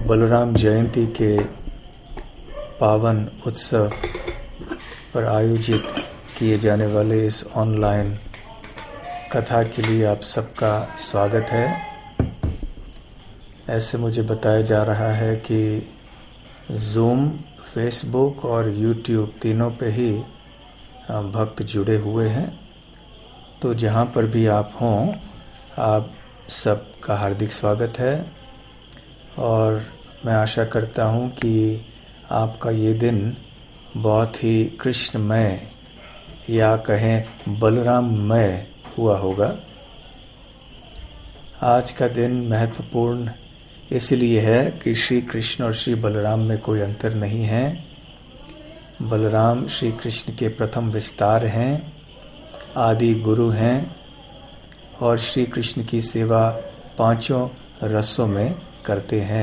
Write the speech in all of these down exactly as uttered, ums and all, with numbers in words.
बलराम जयंती के पावन उत्सव पर आयोजित किए जाने वाले इस ऑनलाइन कथा के लिए आप सबका स्वागत है। ऐसे मुझे बताया जा रहा है कि ज़ूम, फेसबुक और यूट्यूब तीनों पे ही भक्त जुड़े हुए हैं। तो जहाँ पर भी आप हों, आप सबका हार्दिक स्वागत है और मैं आशा करता हूँ कि आपका ये दिन बहुत ही कृष्णमय या कहें बलराममय हुआ होगा। आज का दिन महत्वपूर्ण इसलिए है कि श्री कृष्ण और श्री बलराम में कोई अंतर नहीं है। बलराम श्री कृष्ण के प्रथम विस्तार हैं, आदि गुरु हैं और श्री कृष्ण की सेवा पांचों रसों में करते हैं।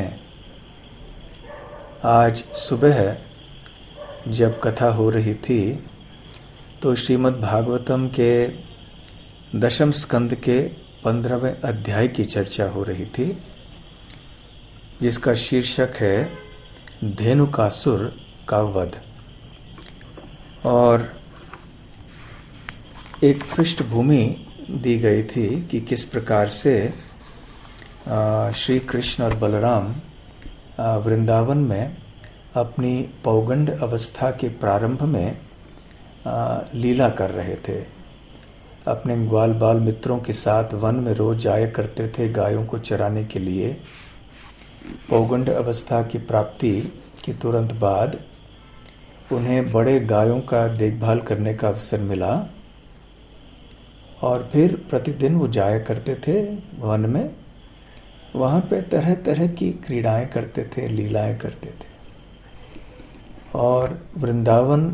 आज सुबह जब कथा हो रही थी तो श्रीमद् भागवतम के दशम स्कंद के पंद्रहवें अध्याय की चर्चा हो रही थी, जिसका शीर्षक है धेनुकासुर का वध। और एक पृष्ठभूमि दी गई थी कि किस प्रकार से श्री कृष्ण और बलराम वृंदावन में अपनी पौगंड अवस्था के प्रारंभ में आ, लीला कर रहे थे। अपने ग्वाल बाल मित्रों के साथ वन में रोज जाया करते थे गायों को चराने के लिए। पौगंड अवस्था की प्राप्ति के तुरंत बाद उन्हें बड़े गायों का देखभाल करने का अवसर मिला और फिर प्रतिदिन वो जाया करते थे वन में। वहाँ पे तरह तरह की क्रीड़ाएं करते थे, लीलाएं करते थे। और वृंदावन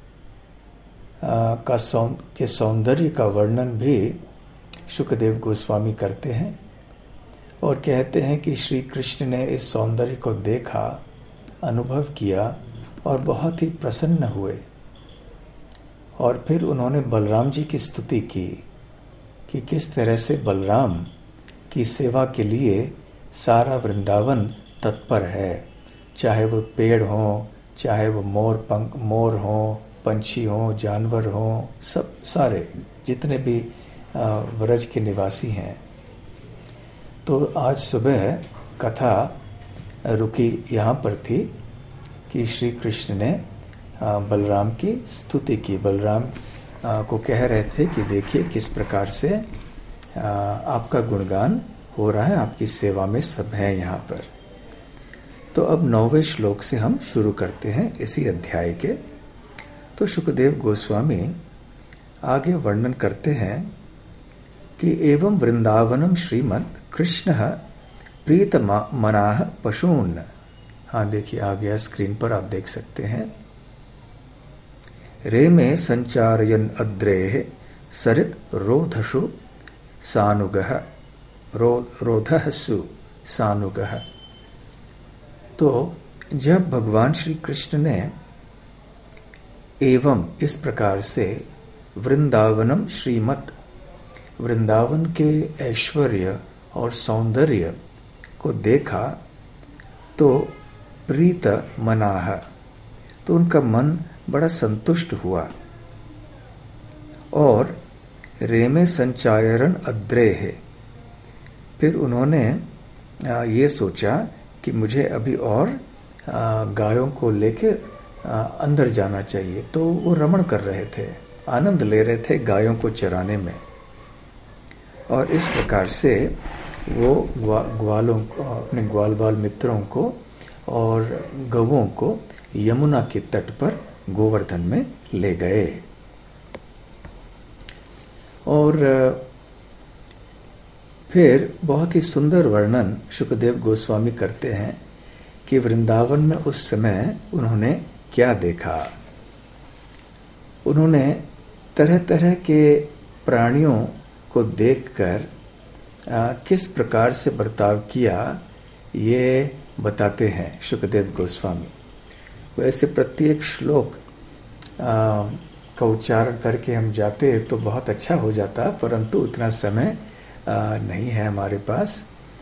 का सौ के सौंदर्य का वर्णन भी शुकदेव गोस्वामी करते हैं और कहते हैं कि श्री कृष्ण ने इस सौंदर्य को देखा, अनुभव किया और बहुत ही प्रसन्न हुए। और फिर उन्होंने बलराम जी की स्तुति की कि किस तरह से बलराम की सेवा के लिए सारा वृंदावन तत्पर है, चाहे वो पेड़ हों, चाहे वो मोर पंख मोर हों, पंछी हों, जानवर हों, सब सारे जितने भी व्रज के निवासी हैं। तो आज सुबह कथा रुकी यहाँ पर थी कि श्री कृष्ण ने बलराम की स्तुति की। बलराम को कह रहे थे कि देखिए किस प्रकार से आपका गुणगान हो रहा है, आपकी सेवा में सब है यहाँ पर। तो अब नौवें श्लोक से हम शुरू करते हैं इसी अध्याय के। तो शुकदेव गोस्वामी आगे वर्णन करते हैं कि एवं वृंदावनम श्रीमद् कृष्ण प्रीत मनाह पशून। हाँ देखिए आ गया स्क्रीन पर, आप देख सकते हैं। रेमे संचारयन अद्रेह सरित रोधसु सानुगः रो रोधसु सानुगः। तो जब भगवान श्री कृष्ण ने एवं इस प्रकार से वृंदावनम श्रीमत वृंदावन के ऐश्वर्य और सौंदर्य को देखा तो प्रीत मनाह, तो उनका मन बड़ा संतुष्ट हुआ। और रेमे संचायरन अद्रेह, फिर उन्होंने ये सोचा कि मुझे अभी और गायों को लेके अंदर जाना चाहिए। तो वो रमण कर रहे थे, आनंद ले रहे थे गायों को चराने में। और इस प्रकार से वो ग्वा, ग्वालों को, अपने ग्वाल बाल मित्रों को और गवों को यमुना के तट पर गोवर्धन में ले गए। और फिर बहुत ही सुंदर वर्णन शुकदेव गोस्वामी करते हैं कि वृंदावन में उस समय उन्होंने क्या देखा। उन्होंने तरह तरह के प्राणियों को देखकर किस प्रकार से बर्ताव किया, ये बताते हैं शुकदेव गोस्वामी। वैसे प्रत्येक श्लोक का उच्चारण करके हम जाते तो बहुत अच्छा हो जाता, परंतु उतना समय आ, नहीं है हमारे पास।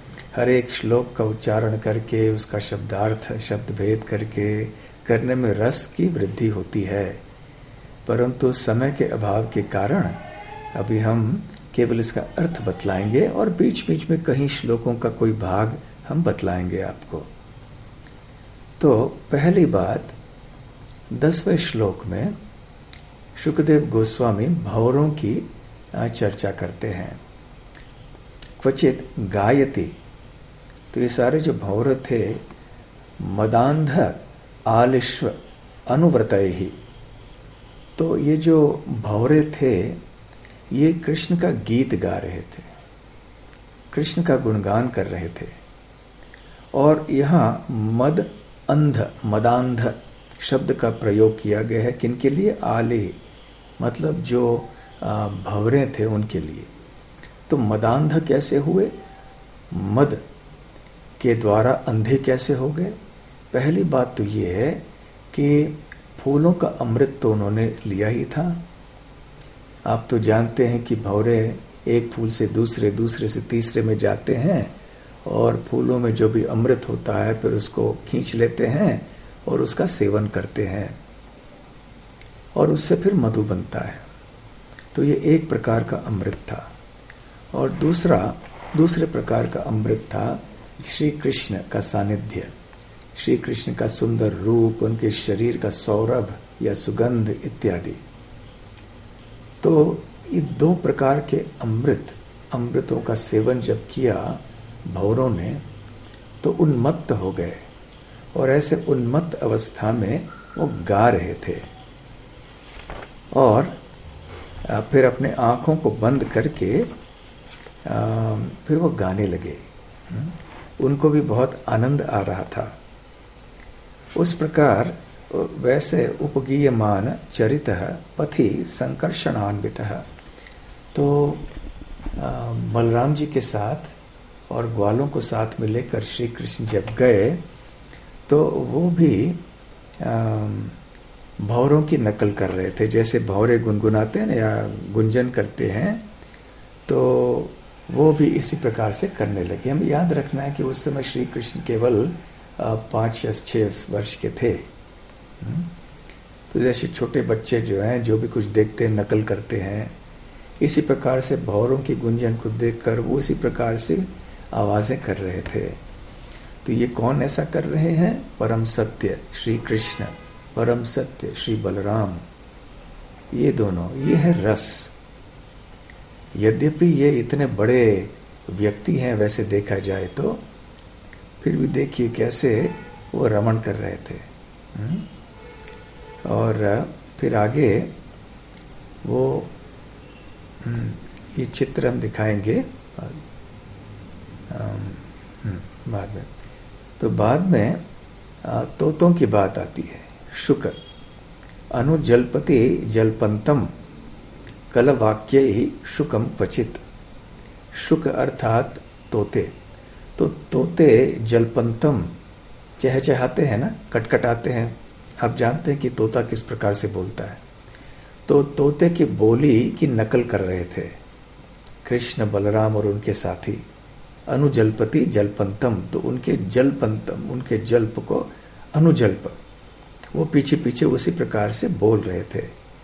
हर एक श्लोक का उच्चारण करके उसका शब्दार्थ शब्द भेद करके करने में रस की वृद्धि होती है, परंतु समय के अभाव के कारण अभी हम केवल इसका अर्थ बतलाएंगे और बीच बीच में कहीं श्लोकों का कोई भाग हम बतलाएंगे आपको। तो पहली बात, दसवें श्लोक में शुकदेव गोस्वामी भंवरों की चर्चा करते हैं। क्वचित गायति, तो ये सारे जो भंवर थे मदांध आलिश्व अनुव्रतय ही, तो ये जो भंवरे थे ये कृष्ण का गीत गा रहे थे, कृष्ण का गुणगान कर रहे थे। और यहाँ मद अंध मदांध शब्द का प्रयोग किया गया है किनके लिए? आले, मतलब जो भंवरे थे उनके लिए। तो मदांध कैसे हुए? मद के द्वारा अंधे कैसे हो गए? पहली बात तो ये है कि फूलों का अमृत तो उन्होंने लिया ही था। आप तो जानते हैं कि भंवरे एक फूल से दूसरे, दूसरे से तीसरे में जाते हैं और फूलों में जो भी अमृत होता है फिर उसको खींच लेते हैं और उसका सेवन करते हैं और उससे फिर मधु बनता है। तो ये एक प्रकार का अमृत था। और दूसरा दूसरे प्रकार का अमृत था श्री कृष्ण का सानिध्य, श्री कृष्ण का सुंदर रूप, उनके शरीर का सौरभ या सुगंध इत्यादि। तो ये दो प्रकार के अमृत अमृतों का सेवन जब किया भंवरों ने तो उन्मत्त हो गए, और ऐसे उन्मत्त अवस्था में वो गा रहे थे और फिर अपने आँखों को बंद करके फिर वो गाने लगे। उनको भी बहुत आनंद आ रहा था। उस प्रकार वैसे उपगीयमान चरितः पथि संकर्षणान्वितः, तो बलराम जी के साथ और ग्वालों को साथ में लेकर श्री कृष्ण जब गए तो वो भी भंवरों की नकल कर रहे थे। जैसे भंवरे गुनगुनाते हैं या गुंजन करते हैं, तो वो भी इसी प्रकार से करने लगे। हमें याद रखना है कि उस समय श्री कृष्ण केवल पाँच या छः वर्ष के थे। तो जैसे छोटे बच्चे जो हैं जो भी कुछ देखते हैं नकल करते हैं, इसी प्रकार से भंवरों की गुंजन को देखकर वो इसी प्रकार से आवाज़ें कर रहे थे। तो ये कौन ऐसा कर रहे हैं? परम सत्य श्री कृष्ण, परम सत्य श्री बलराम, ये दोनों, ये है रस। यद्यपि ये इतने बड़े व्यक्ति हैं वैसे देखा जाए तो, फिर भी देखिए कैसे वो रमण कर रहे थे। और फिर आगे वो ये चित्र हम दिखाएंगे बाद में। तो बाद में तोतों की बात आती है। शुक अनुजल्पति जल्पंतम कलवाक्य ही शुकम क्वचित। शुक अर्थात तोते। तो तोते जलपंतम चहचहाते हैं ना, कटकटाते हैं। आप जानते हैं कि तोता किस प्रकार से बोलता है। तो तोते की बोली की नकल कर रहे थे कृष्ण, बलराम और उनके साथी। अनुजल्पति जलपंतम, तो उनके जलपंतम, उनके जल्प को अनुजल्प, वो पीछे पीछे उसी प्रकार से बोल रहे थे।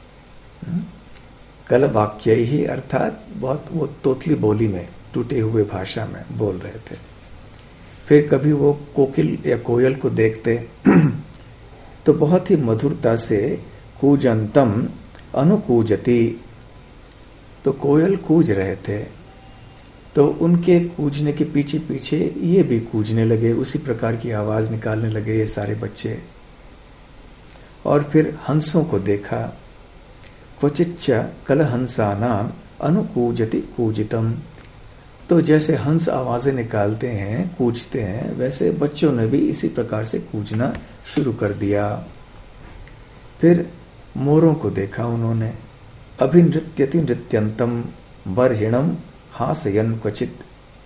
कल वाक्य ही अर्थात बहुत वो तोतली बोली में, टूटे हुए भाषा में बोल रहे थे। फिर कभी वो कोकिल या कोयल को देखते तो बहुत ही मधुरता से कूजंतम अनुकूजती, तो कोयल कूज रहे थे तो उनके कूजने के पीछे पीछे ये भी कूजने लगे, उसी प्रकार की आवाज़ निकालने लगे ये सारे बच्चे। और फिर हंसों को देखा। क्वचिच्च कलहंसानाम अनुकूजति कूजितम, तो जैसे हंस आवाज़ें निकालते हैं, कूजते हैं, वैसे बच्चों ने भी इसी प्रकार से कूजना शुरू कर दिया। फिर मोरों को देखा उन्होंने। अभिनृत्यति नृत्यंतम बर्हिणम हासयन क्वचित,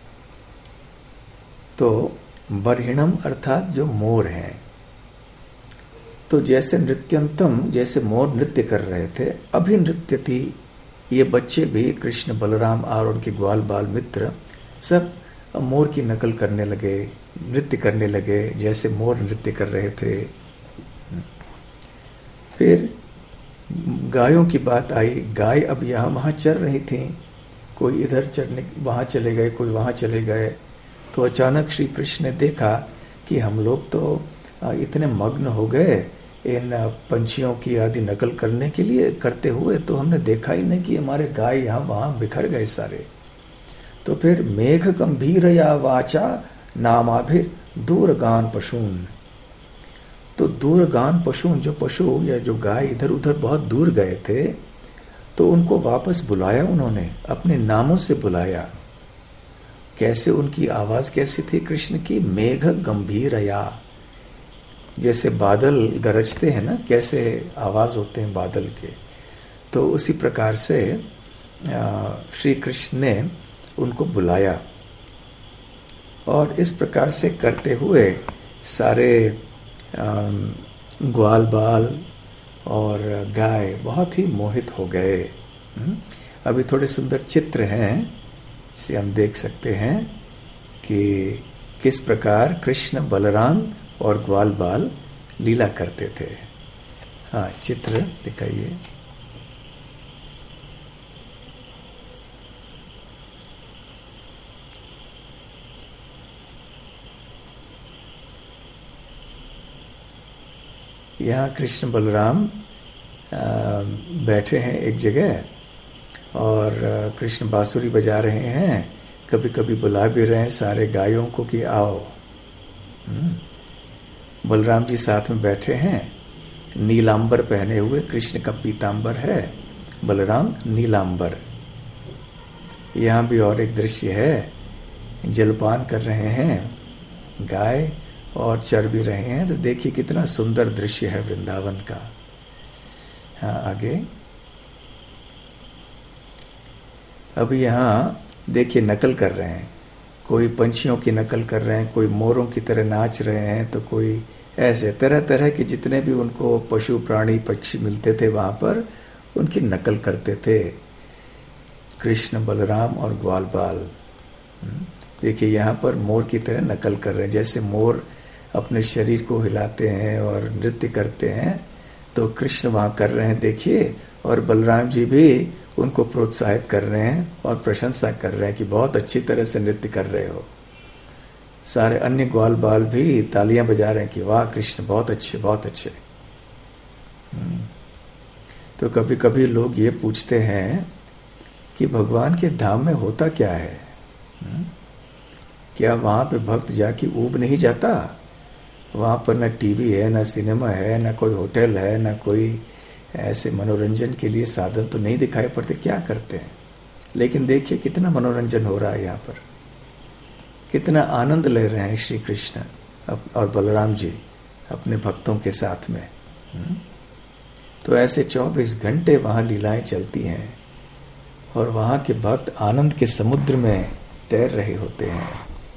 तो बर्हिणम अर्थात जो मोर हैं, तो जैसे नृत्यंतम, जैसे मोर नृत्य कर रहे थे। अभिनृत्यति, ये बच्चे भी कृष्ण, बलराम और उनके ग्वाल बाल मित्र सब अब मोर की नकल करने लगे, नृत्य करने लगे जैसे मोर नृत्य कर रहे थे। फिर गायों की बात आई। गाय अब यहाँ वहाँ चर रही थी, कोई इधर चरने वहाँ चले गए, कोई वहाँ चले गए। तो अचानक श्री कृष्ण ने देखा कि हम लोग तो इतने मग्न हो गए इन पंछियों की आदि नकल करने के लिए करते हुए, तो हमने देखा ही नहीं कि हमारे गाय यहाँ वहाँ बिखर गए सारे। तो फिर मेघ गंभीर या वाचा नामाभिर दूरगान पशून। तो दूरगान पशून, जो पशु या जो गाय इधर उधर बहुत दूर गए थे, तो उनको वापस बुलाया उन्होंने, अपने नामों से बुलाया। कैसे उनकी आवाज कैसी थी कृष्ण की? मेघ गंभीरया, जैसे बादल गरजते हैं ना, कैसे आवाज होते हैं बादल के, तो उसी प्रकार से श्री कृष्ण ने उनको बुलाया। और इस प्रकार से करते हुए सारे ग्वाल बाल और गाय बहुत ही मोहित हो गए। अभी थोड़े सुंदर चित्र हैं जिसे हम देख सकते हैं कि किस प्रकार कृष्ण, बलराम और ग्वाल बाल लीला करते थे। हाँ, चित्र दिखाइए। यहाँ कृष्ण बलराम बैठे हैं एक जगह और कृष्ण बांसुरी बजा रहे हैं, कभी कभी बुला भी रहे हैं सारे गायों को कि आओ। बलराम जी साथ में बैठे हैं, नीलांबर पहने हुए, कृष्ण का पीतांबर है, बलराम नीलांबर। यहाँ भी और एक दृश्य है, जलपान कर रहे हैं गाय और चर भी रहे हैं। तो देखिए कितना सुंदर दृश्य है वृंदावन का। हाँ, आगे अभी यहाँ देखिए नकल कर रहे हैं, कोई पंछियों की नकल कर रहे हैं, कोई मोरों की तरह नाच रहे हैं, तो कोई ऐसे तरह तरह के जितने भी उनको पशु प्राणी पक्षी मिलते थे वहाँ पर उनकी नकल करते थे कृष्ण, बलराम और ग्वाल बाल। देखिए यहाँ पर मोर की तरह नकल कर रहे हैं, जैसे मोर अपने शरीर को हिलाते हैं और नृत्य करते हैं, तो कृष्ण वहाँ कर रहे हैं देखिए। और बलराम जी भी उनको प्रोत्साहित कर रहे हैं और प्रशंसा कर रहे हैं कि बहुत अच्छी तरह से नृत्य कर रहे हो। सारे अन्य ग्वाल बाल भी तालियां बजा रहे हैं कि वाह कृष्ण, बहुत अच्छे, बहुत अच्छे। तो कभी कभी लोग ये पूछते हैं कि भगवान के धाम में होता क्या है? क्या वहाँ पे भक्त जाके ऊब नहीं जाता? वहाँ पर न टीवी है, न सिनेमा है, न कोई होटल है, न कोई ऐसे मनोरंजन के लिए साधन तो नहीं दिखाई पड़ते। क्या करते हैं? लेकिन देखिए कितना मनोरंजन हो रहा है यहाँ पर, कितना आनंद ले रहे हैं श्री कृष्ण और बलराम जी अपने भक्तों के साथ में। तो ऐसे चौबीस घंटे वहाँ लीलाएं चलती हैं और वहाँ के भक्त आनंद के समुद्र में तैर रहे होते हैं।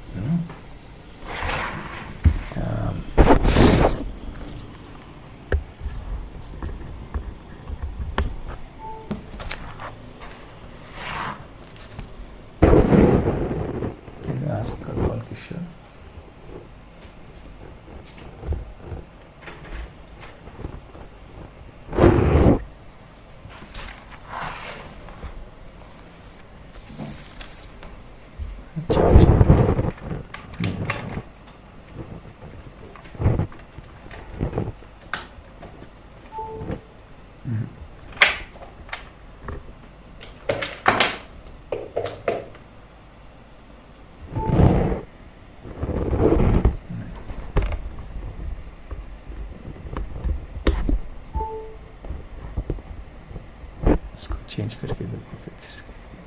चेंज करके देखो फिक्स।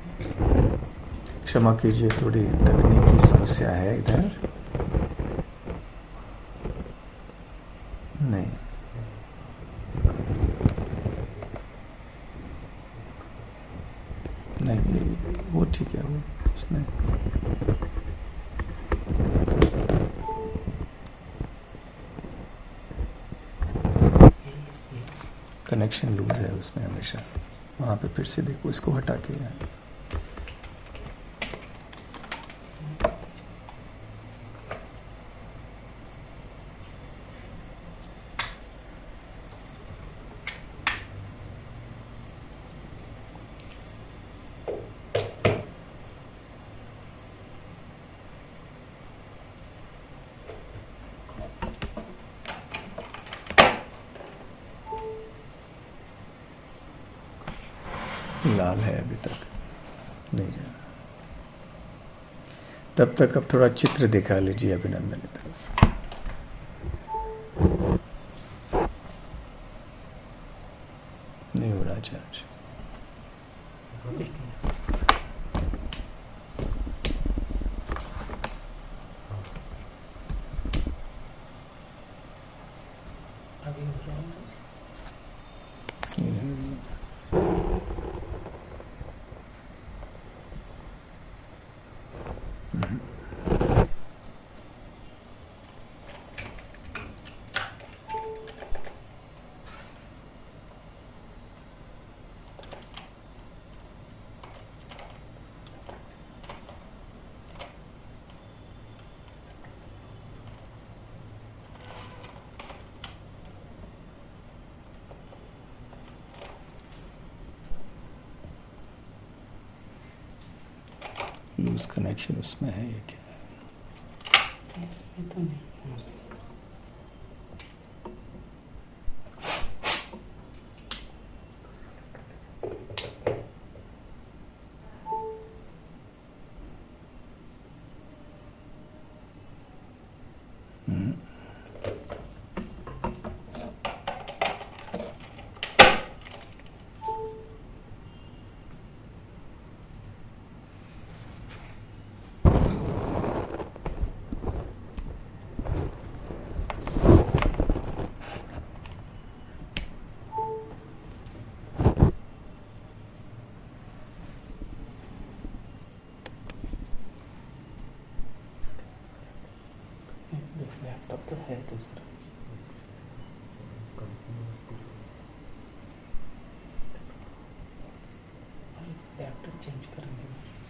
क्षमा कीजिए, थोड़ी तकनीकी समस्या है इधर। नहीं, नहीं वो ठीक है, वो उसमें कनेक्शन लूज है उसमें हमेशा। वहाँ पे फिर से देखो, इसको हटा के लाल है अभी तक नहीं जाना। तब तक अब थोड़ा चित्र दिखा लीजिए अभिनंदन की तरफ। नहीं हो रहा चार्ज। लूज कनेक्शन उसमें है ये क्या है? इसमें तो नहीं। लैपटॉप तो है दूसरा। लैपटॉप चेंज करेंगे।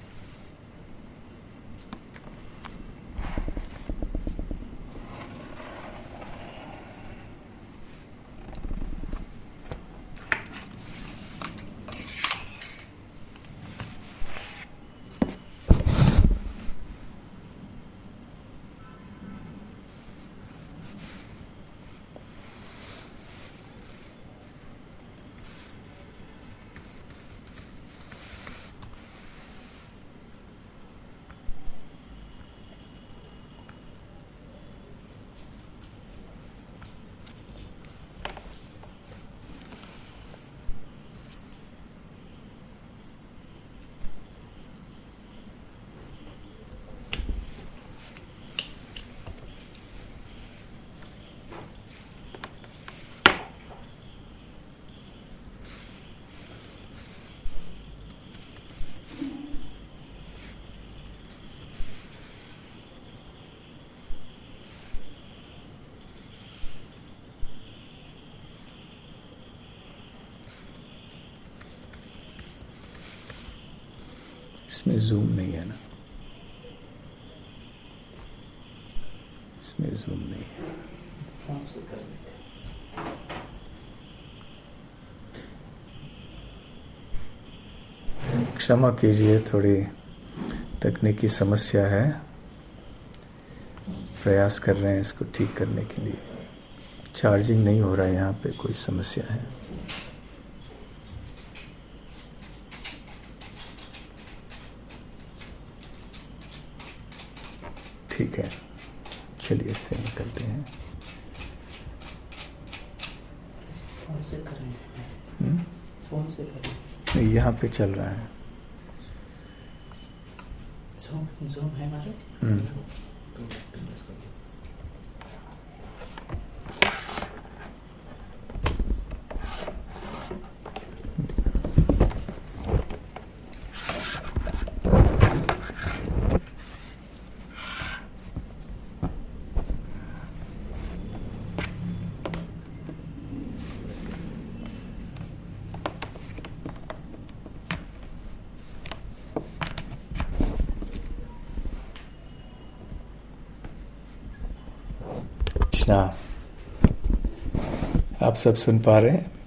इसमें जूम नहीं है ना, इसमें जूम नहीं है। फोन से कर लेते हैं। क्षमा कीजिए, थोड़ी तकनीकी समस्या है, प्रयास कर रहे हैं इसको ठीक करने के लिए। चार्जिंग नहीं हो रहा है, यहाँ पे कोई समस्या है। ठीक है, चलिए इससे निकलते हैं। फोन से करेंगे। फोन से करेंगे। नहीं, यहाँ पे चल रहा है। ज़ूम ज़ूम है महाराज। आप सब सुन पा रहे हैं?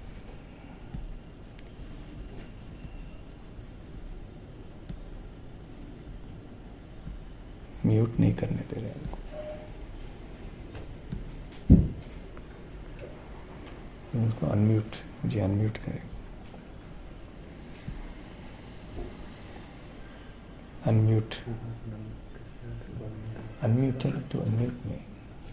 म्यूट नहीं करने दे रहे हैं। उनको अनम्यूट, मुझे अनम्यूट करें। अनम्यूट अनम्यूट टू अनम्यूट में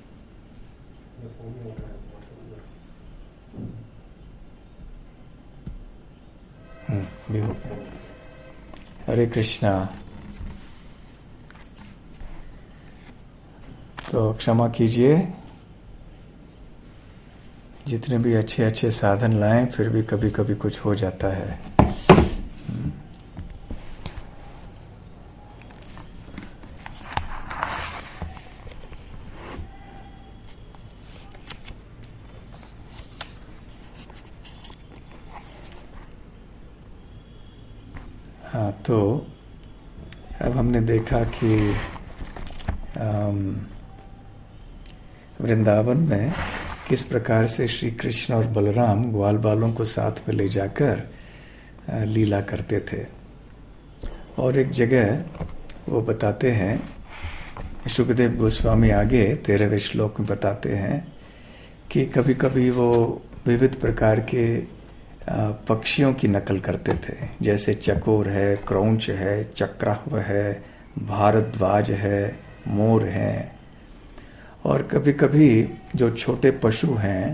हम्म भी हो गया। हरे कृष्णा। तो क्षमा कीजिए, जितने भी अच्छे अच्छे साधन लाएं फिर भी कभी कभी कुछ हो जाता है। हाँ, तो अब हमने देखा कि वृंदावन में किस प्रकार से श्री कृष्ण और बलराम ग्वाल बालों को साथ में ले जाकर लीला करते थे। और एक जगह वो बताते हैं, शुकदेव गोस्वामी आगे तेरहवें श्लोक में बताते हैं कि कभी कभी वो विविध प्रकार के पक्षियों की नकल करते थे, जैसे चकोर है, क्रौंच है, चक्राह्व है, भारद्वाज है, मोर है। और कभी कभी जो छोटे पशु हैं,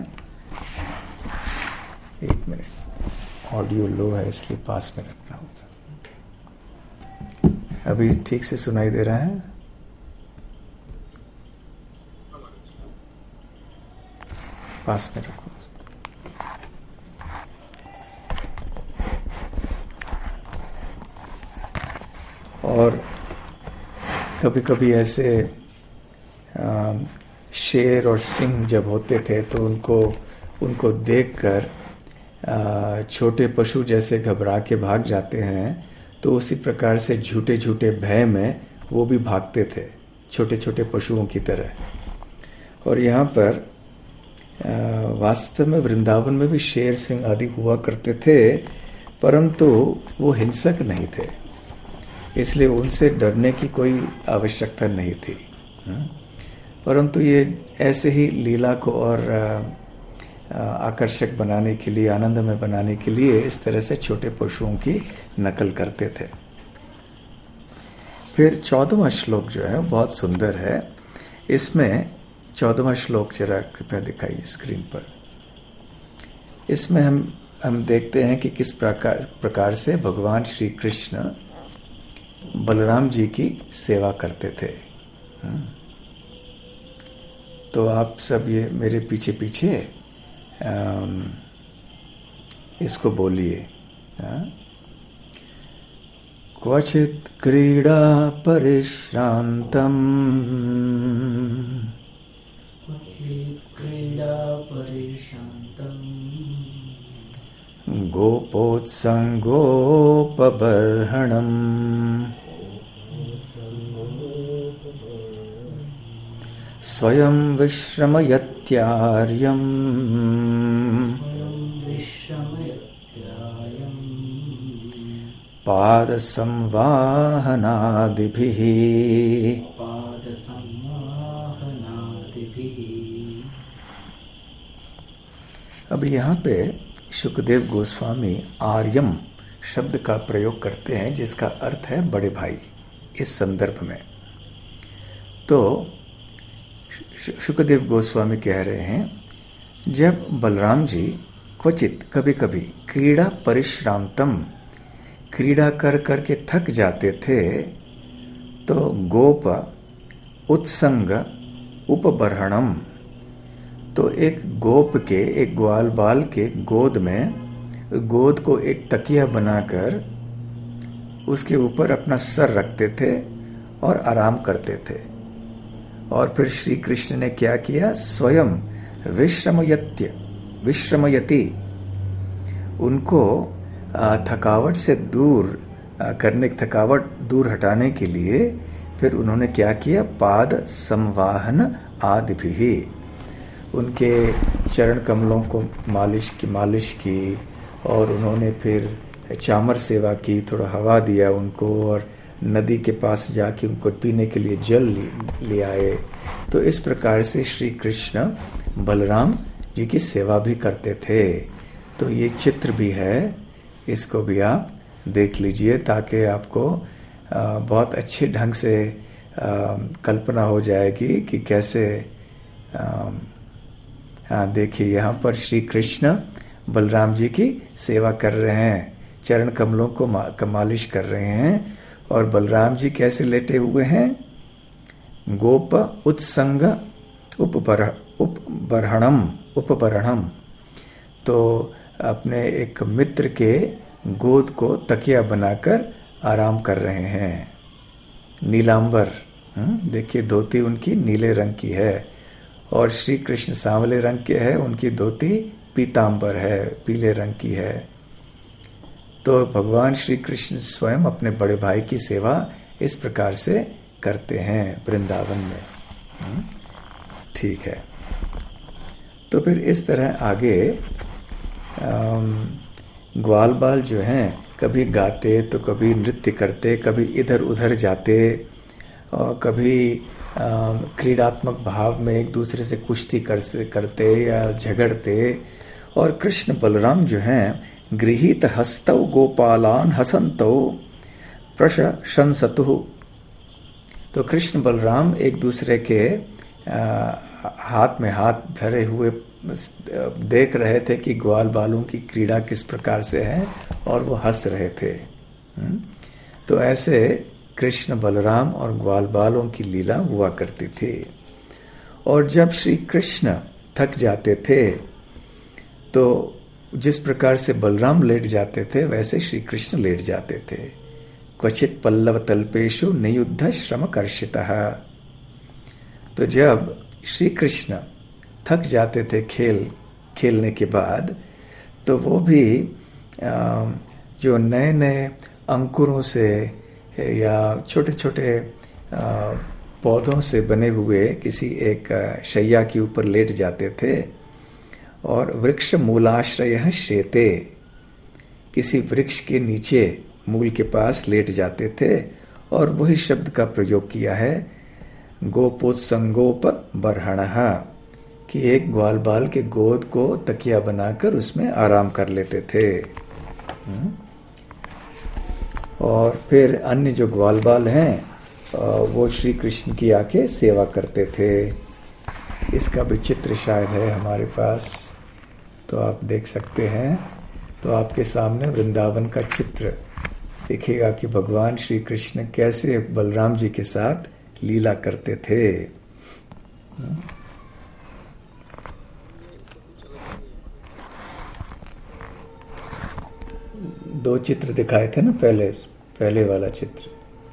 एक मिनट, ऑडियो लो है इसलिए पास में रखना होगा। अभी ठीक से सुनाई दे रहा है? पास में रखो। और कभी कभी ऐसे आ, शेर और सिंह जब होते थे तो उनको उनको देखकर छोटे पशु जैसे घबरा के भाग जाते हैं, तो उसी प्रकार से झूठे झूठे भय में वो भी भागते थे, छोटे छोटे पशुओं की तरह। और यहाँ पर वास्तव में वृंदावन में भी शेर सिंह आदि हुआ करते थे, परंतु वो हिंसक नहीं थे, इसलिए उनसे डरने की कोई आवश्यकता नहीं थी। परंतु ये ऐसे ही लीला को और आकर्षक बनाने के लिए, आनंदमय बनाने के लिए इस तरह से छोटे पशुओं की नकल करते थे। फिर चौदहवां श्लोक जो है बहुत सुंदर है। इसमें चौदहवां श्लोक जरा कृपया दिखाइए स्क्रीन पर। इसमें हम हम देखते हैं कि किस प्रकार प्रकार से भगवान श्री कृष्ण बलराम जी की सेवा करते थे। तो आप सब ये मेरे पीछे पीछे इसको बोलिए। क्वचित क्रीड़ा परिश्रांतम क्रीड़ा परिशांतम गोपोत्संगोपबर्हणम् स्वयं विश्रमयत्यार्यम् पादसंवाहनादिभिः। अब यहाँ पे शुकदेव गोस्वामी आर्यम शब्द का प्रयोग करते हैं, जिसका अर्थ है बड़े भाई। इस संदर्भ में तो शुकदेव गोस्वामी कह रहे हैं, जब बलराम जी क्वचित कभी कभी क्रीड़ा परिश्रांतम क्रीड़ा कर कर के थक जाते थे, तो गोप उत्संग उपबर्हणम, तो एक गोप के, एक ग्वाल बाल के गोद में, गोद को एक तकिया बनाकर उसके ऊपर अपना सर रखते थे और आराम करते थे। और फिर श्री कृष्ण ने क्या किया, स्वयं विश्रमयत्य विश्रमयति, उनको थकावट से दूर करने, थकावट दूर हटाने के लिए फिर उन्होंने क्या किया, पाद संवाहन आदि भी, उनके चरण कमलों को मालिश की मालिश की और उन्होंने फिर चामर सेवा की, थोड़ा हवा दिया उनको, और नदी के पास जाके उनको पीने के लिए जल ले आए। तो इस प्रकार से श्री कृष्ण बलराम जी की सेवा भी करते थे। तो ये चित्र भी है, इसको भी आप देख लीजिए ताकि आपको बहुत अच्छे ढंग से कल्पना हो जाएगी कि कैसे। हाँ देखिए, यहाँ पर श्री कृष्ण बलराम जी की सेवा कर रहे हैं, चरण कमलों को मा, मालिश कर रहे हैं। और बलराम जी कैसे लेटे हुए हैं? गोप उत्संग उपबर उपबरहणम उपबरहणम, तो अपने एक मित्र के गोद को तकिया बनाकर आराम कर रहे हैं। नीलांबर, देखिए धोती उनकी नीले रंग की है और श्री कृष्ण सांवले रंग के हैं, उनकी धोती पीतांबर है, पीले रंग की है। तो भगवान श्री कृष्ण स्वयं अपने बड़े भाई की सेवा इस प्रकार से करते हैं वृंदावन में। ठीक है, तो फिर इस तरह आगे ग्वाल बाल जो हैं कभी गाते तो कभी नृत्य करते, कभी इधर उधर जाते और कभी क्रीडात्मक भाव में एक दूसरे से कुश्ती कर करते या झगड़ते। और कृष्ण बलराम जो हैं गृहीत हस्तौ गोपालान हसंतौ प्रशंसतु, तो कृष्ण बलराम एक दूसरे के आ, हाथ में हाथ धरे हुए देख रहे थे कि ग्वाल बालों की क्रीड़ा किस प्रकार से है और वो हंस रहे थे। तो ऐसे कृष्ण बलराम और ग्वाल बालों की लीला हुआ करती थी। और जब श्री कृष्ण थक जाते थे तो जिस प्रकार से बलराम लेट जाते थे वैसे श्री कृष्ण लेट जाते थे। क्वचित पल्लव तल्पेशु नियुद्ध श्रम कर्षितः, तो जब श्री कृष्ण थक जाते थे खेल खेलने के बाद, तो वो भी जो नए नए अंकुरों से या छोटे छोटे पौधों से बने हुए किसी एक शैया के ऊपर लेट जाते थे और वृक्ष मूलाश्रय शेते, किसी वृक्ष के नीचे मूल के पास लेट जाते थे। और वही शब्द का प्रयोग किया है गोपोत्संगोप बरहणः, कि एक ग्वाल बाल के गोद को तकिया बनाकर उसमें आराम कर लेते थे। और फिर अन्य जो ग्वाल बाल हैं वो श्री कृष्ण की आके सेवा करते थे। इसका भी चित्र शायद है हमारे पास, तो आप देख सकते हैं। तो आपके सामने वृंदावन का चित्र दिखेगा कि भगवान श्री कृष्ण कैसे बलराम जी के साथ लीला करते थे। दो चित्र दिखाए थे ना पहले, पहले वाला चित्र।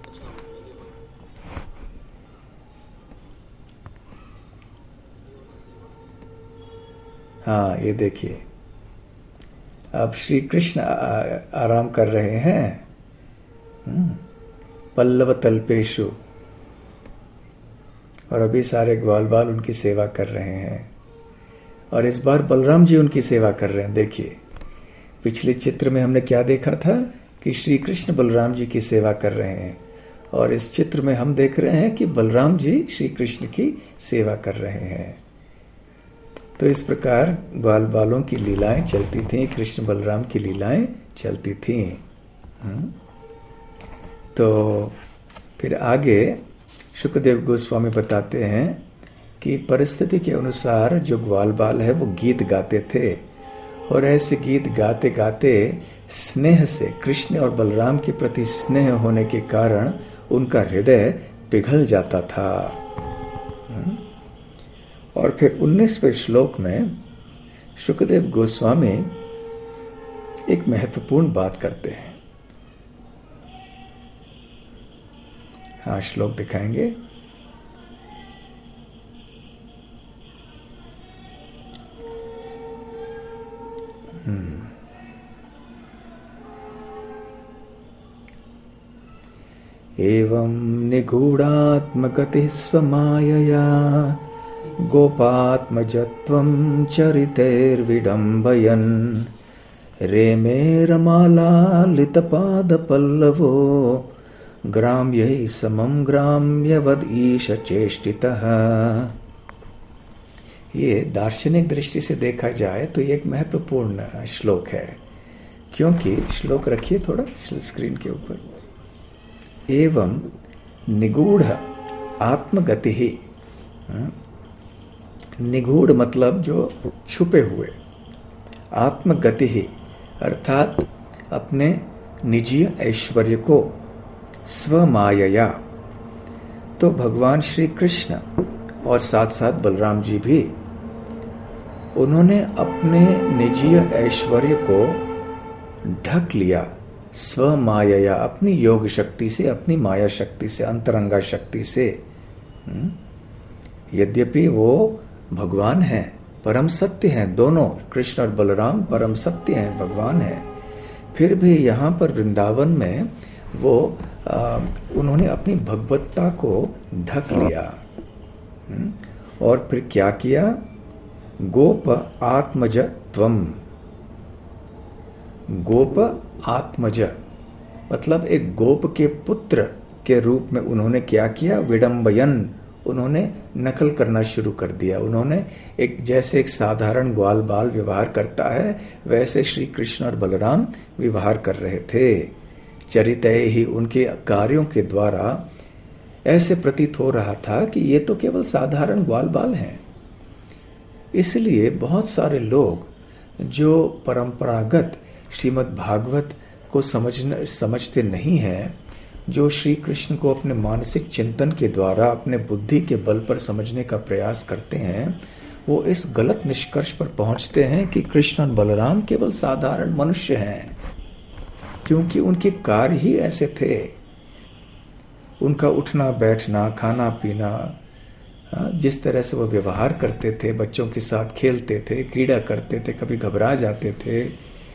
हाँ ये देखिए, अब श्री कृष्ण आराम कर रहे हैं पल्लव तल्पेशु, और अभी सारे ग्वाल बाल उनकी सेवा कर रहे हैं। और इस बार बलराम जी उनकी सेवा कर रहे हैं। देखिए पिछले चित्र में हमने क्या देखा था कि श्री कृष्ण बलराम जी की सेवा कर रहे हैं, और इस चित्र में हम देख रहे हैं कि बलराम जी श्री कृष्ण की सेवा कर रहे हैं। तो इस प्रकार ग्वाल बालों की लीलाएं चलती थीं, कृष्ण बलराम की लीलाएं चलती थीं। तो फिर आगे शुकदेव गोस्वामी बताते हैं कि परिस्थिति के अनुसार जो ग्वाल बाल है वो गीत गाते थे, और ऐसे गीत गाते गाते स्नेह से, कृष्ण और बलराम के प्रति स्नेह होने के कारण उनका हृदय पिघल जाता था। और फिर उन्नीसवें श्लोक में शुकदेव गोस्वामी एक महत्वपूर्ण बात करते हैं। हाँ श्लोक दिखाएंगे। हम्म एवं निगूढ़ात्मगति स्वमायया गोपात्मजत्वं चरितैर्विडम्बयन् रेमे रमालालितपादपल्लवो ग्राम्यै समं ग्राम्यवद् ईश चेष्टितः। ये दार्शनिक दृष्टि से देखा जाए तो ये एक महत्वपूर्ण श्लोक है, क्योंकि श्लोक रखिए थोड़ा स्क्रीन के ऊपर। एवं निगूढ़ आत्मगति ही, निगूढ़ मतलब जो छुपे हुए, आत्मगति ही अर्थात अपने निजी ऐश्वर्य को स्वमायया। तो भगवान श्री कृष्ण और साथ साथ बलराम जी भी, उन्होंने अपने निजी ऐश्वर्य को ढक लिया स्वमायया, अपनी योग शक्ति से, अपनी माया शक्ति से, अंतरंगा शक्ति से। यद्यपि वो भगवान हैं, परम सत्य हैं, दोनों कृष्ण और बलराम परम सत्य हैं, भगवान हैं, फिर भी यहाँ पर वृंदावन में वो आ, उन्होंने अपनी भगवत्ता को ढक लिया। और फिर क्या किया? गोप आत्मज त्वम, गोप आत्मज मतलब एक गोप के पुत्र के रूप में उन्होंने क्या किया? विडंबयन, उन्होंने नकल करना शुरू कर दिया। उन्होंने एक जैसे एक साधारण ग्वाल बाल व्यवहार करता है वैसे श्री कृष्ण और बलराम व्यवहार कर रहे थे। चरितय ही, उनके कार्यों के द्वारा ऐसे प्रतीत हो रहा था कि ये तो केवल साधारण ग्वाल बाल हैं। इसलिए बहुत सारे लोग जो परंपरागत श्रीमद् भागवत को समझने समझते नहीं हैं, जो श्री कृष्ण को अपने मानसिक चिंतन के द्वारा अपने बुद्धि के बल पर समझने का प्रयास करते हैं, वो इस गलत निष्कर्ष पर पहुंचते हैं कि कृष्ण और बलराम केवल साधारण मनुष्य हैं, क्योंकि उनके कार्य ही ऐसे थे। उनका उठना बैठना, खाना पीना, जिस तरह से वो व्यवहार करते थे, बच्चों के साथ खेलते थे, क्रीड़ा करते थे, कभी घबरा जाते थे,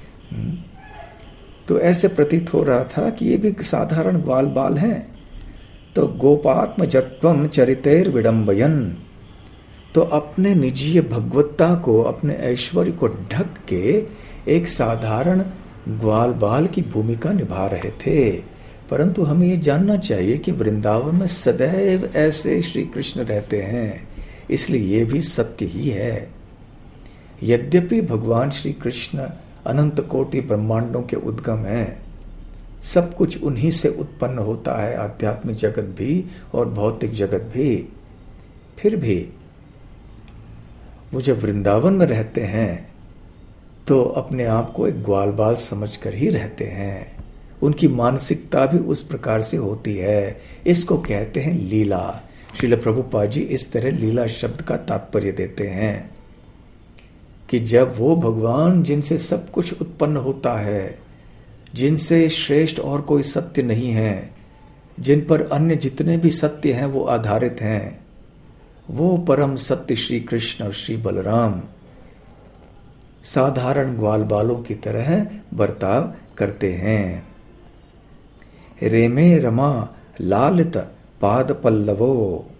तो ऐसे प्रतीत हो रहा था कि ये भी साधारण ग्वाल बाल हैं। तो गोपात्म जत्वम चरितैर विडंबयन, तो अपने निजी भगवत्ता को, अपने ऐश्वर्य को ढक के एक साधारण ग्वाल बाल की भूमिका निभा रहे थे। परंतु हमें ये जानना चाहिए कि वृंदावन में सदैव ऐसे श्री कृष्ण रहते हैं, इसलिए ये भी सत्य ही है। यद्यपि भगवान श्री कृष्ण अनंत कोटि ब्रह्मांडों के उद्गम हैं, सब कुछ उन्हीं से उत्पन्न होता है, आध्यात्मिक जगत भी और भौतिक जगत भी, फिर भी वो जब वृंदावन में रहते हैं तो अपने आप को एक ग्वाल बाल समझकर ही रहते हैं। उनकी मानसिकता भी उस प्रकार से होती है। इसको कहते हैं लीला। श्रील प्रभुपाद जी इस तरह लीला शब्द का तात्पर्य देते हैं कि जब वो भगवान जिनसे सब कुछ उत्पन्न होता है, जिनसे श्रेष्ठ और कोई सत्य नहीं है, जिन पर अन्य जितने भी सत्य हैं वो आधारित हैं, वो परम सत्य श्री कृष्ण और श्री बलराम साधारण ग्वाल बालों की तरह बर्ताव करते हैं। रेमे रमा लालित पाद पल्लवो,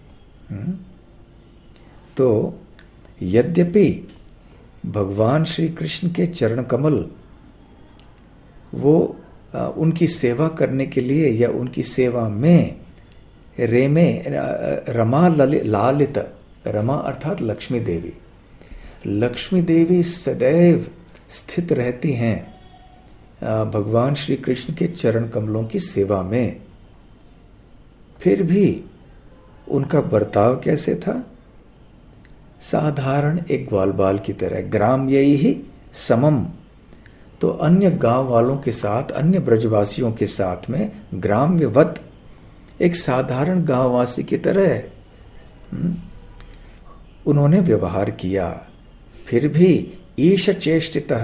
तो यद्यपि भगवान श्री कृष्ण के चरण कमल वो आ, उनकी सेवा करने के लिए या उनकी सेवा में रेमे रमा लालित, रमा अर्थात लक्ष्मी देवी, लक्ष्मी देवी सदैव स्थित रहती हैं भगवान श्री कृष्ण के चरण कमलों की सेवा में, फिर भी उनका बर्ताव कैसे था? साधारण एक ग्वाल बाल की तरह। ग्राम यही ही समम, तो अन्य गांव वालों के साथ, अन्य ब्रजवासियों के साथ में ग्राम्यवत, एक साधारण गांववासी की तरह उन्होंने व्यवहार किया। फिर भी ईश चेष्टितः,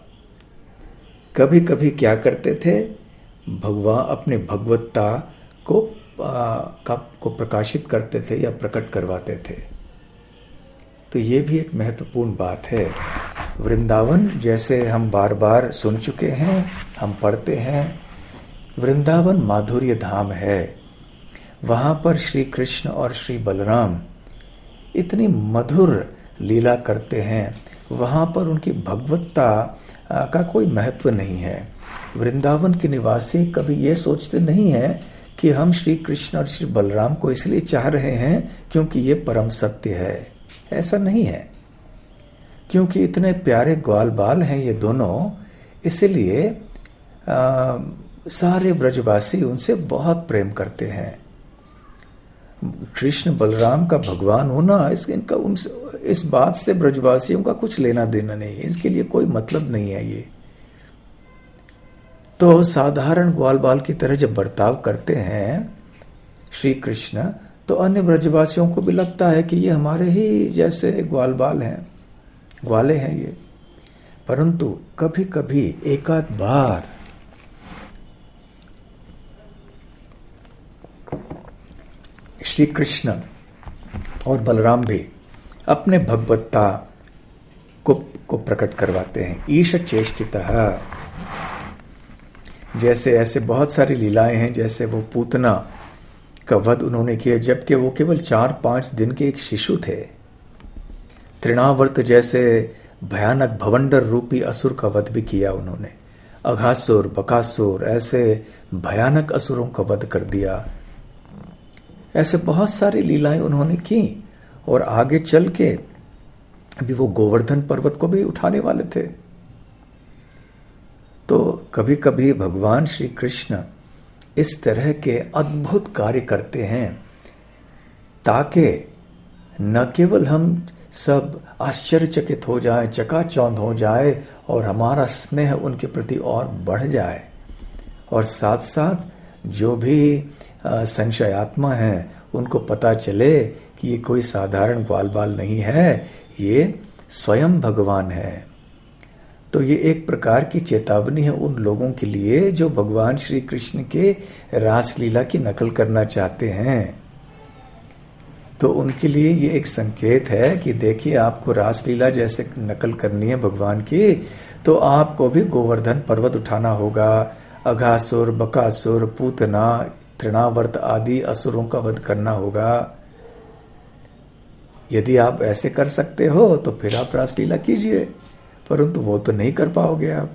कभी कभी क्या करते थे? भगवान अपने भगवत्ता को आ, का, को प्रकाशित करते थे या प्रकट करवाते थे। तो ये भी एक महत्वपूर्ण बात है। वृंदावन जैसे हम बार बार सुन चुके हैं, हम पढ़ते हैं, वृंदावन माधुर्य धाम है। वहाँ पर श्री कृष्ण और श्री बलराम इतनी मधुर लीला करते हैं, वहाँ पर उनकी भगवत्ता का कोई महत्व नहीं है। वृंदावन के निवासी कभी ये सोचते नहीं हैं कि हम श्री कृष्ण और श्री बलराम को इसलिए चाह रहे हैं क्योंकि ये परम सत्य है। ऐसा नहीं है, क्योंकि इतने प्यारे ग्वाल बाल हैं ये दोनों, इसलिए सारे ब्रजवासी उनसे बहुत प्रेम करते हैं। कृष्ण बलराम का भगवान होना इस इनका उनसे इस बात से ब्रजवासियों का कुछ लेना देना नहीं है, इसके लिए कोई मतलब नहीं है। ये तो साधारण ग्वाल बाल की तरह जब बर्ताव करते हैं श्री कृष्ण, तो अन्य ब्रजवासियों को भी लगता है कि ये हमारे ही जैसे ग्वाल बाल हैं, ग्वाले हैं ये। परंतु कभी कभी एकाध बार श्री कृष्ण और बलराम भी अपने भगवत्ता को, को प्रकट करवाते हैं। ईश चेष्टितः, जैसे ऐसे बहुत सारी लीलाएं हैं। जैसे वो पूतना का वध उन्होंने किया, जबकि वो केवल चार पांच दिन के एक शिशु थे। तृणावर्त जैसे भयानक भवंडर रूपी असुर का वध भी किया उन्होंने। अघासुर, बकासुर, ऐसे भयानक असुरों का वध कर दिया। ऐसे बहुत सारी लीलाएं उन्होंने की। और आगे चल के अभी वो गोवर्धन पर्वत को भी उठाने वाले थे। तो कभी कभी भगवान श्री कृष्ण इस तरह के अद्भुत कार्य करते हैं ताकि न केवल हम सब आश्चर्यचकित हो जाएं, चकाचौंध हो जाए और हमारा स्नेह उनके प्रति और बढ़ जाए, और साथ साथ जो भी संशयात्मा हैं उनको पता चले कि ये कोई साधारण ग्वाल बाल नहीं है, ये स्वयं भगवान है। तो ये एक प्रकार की चेतावनी है उन लोगों के लिए जो भगवान श्री कृष्ण के रासलीला की नकल करना चाहते हैं। तो उनके लिए ये एक संकेत है कि देखिए, आपको रासलीला जैसे नकल करनी है भगवान की, तो आपको भी गोवर्धन पर्वत उठाना होगा, अघासुर, बकासुर, पूतना, तृणावर्त आदि असुरों का वध करना होगा। यदि आप ऐसे कर सकते हो तो फिर आप रासलीला कीजिए, परंतु वो तो नहीं कर पाओगे आप।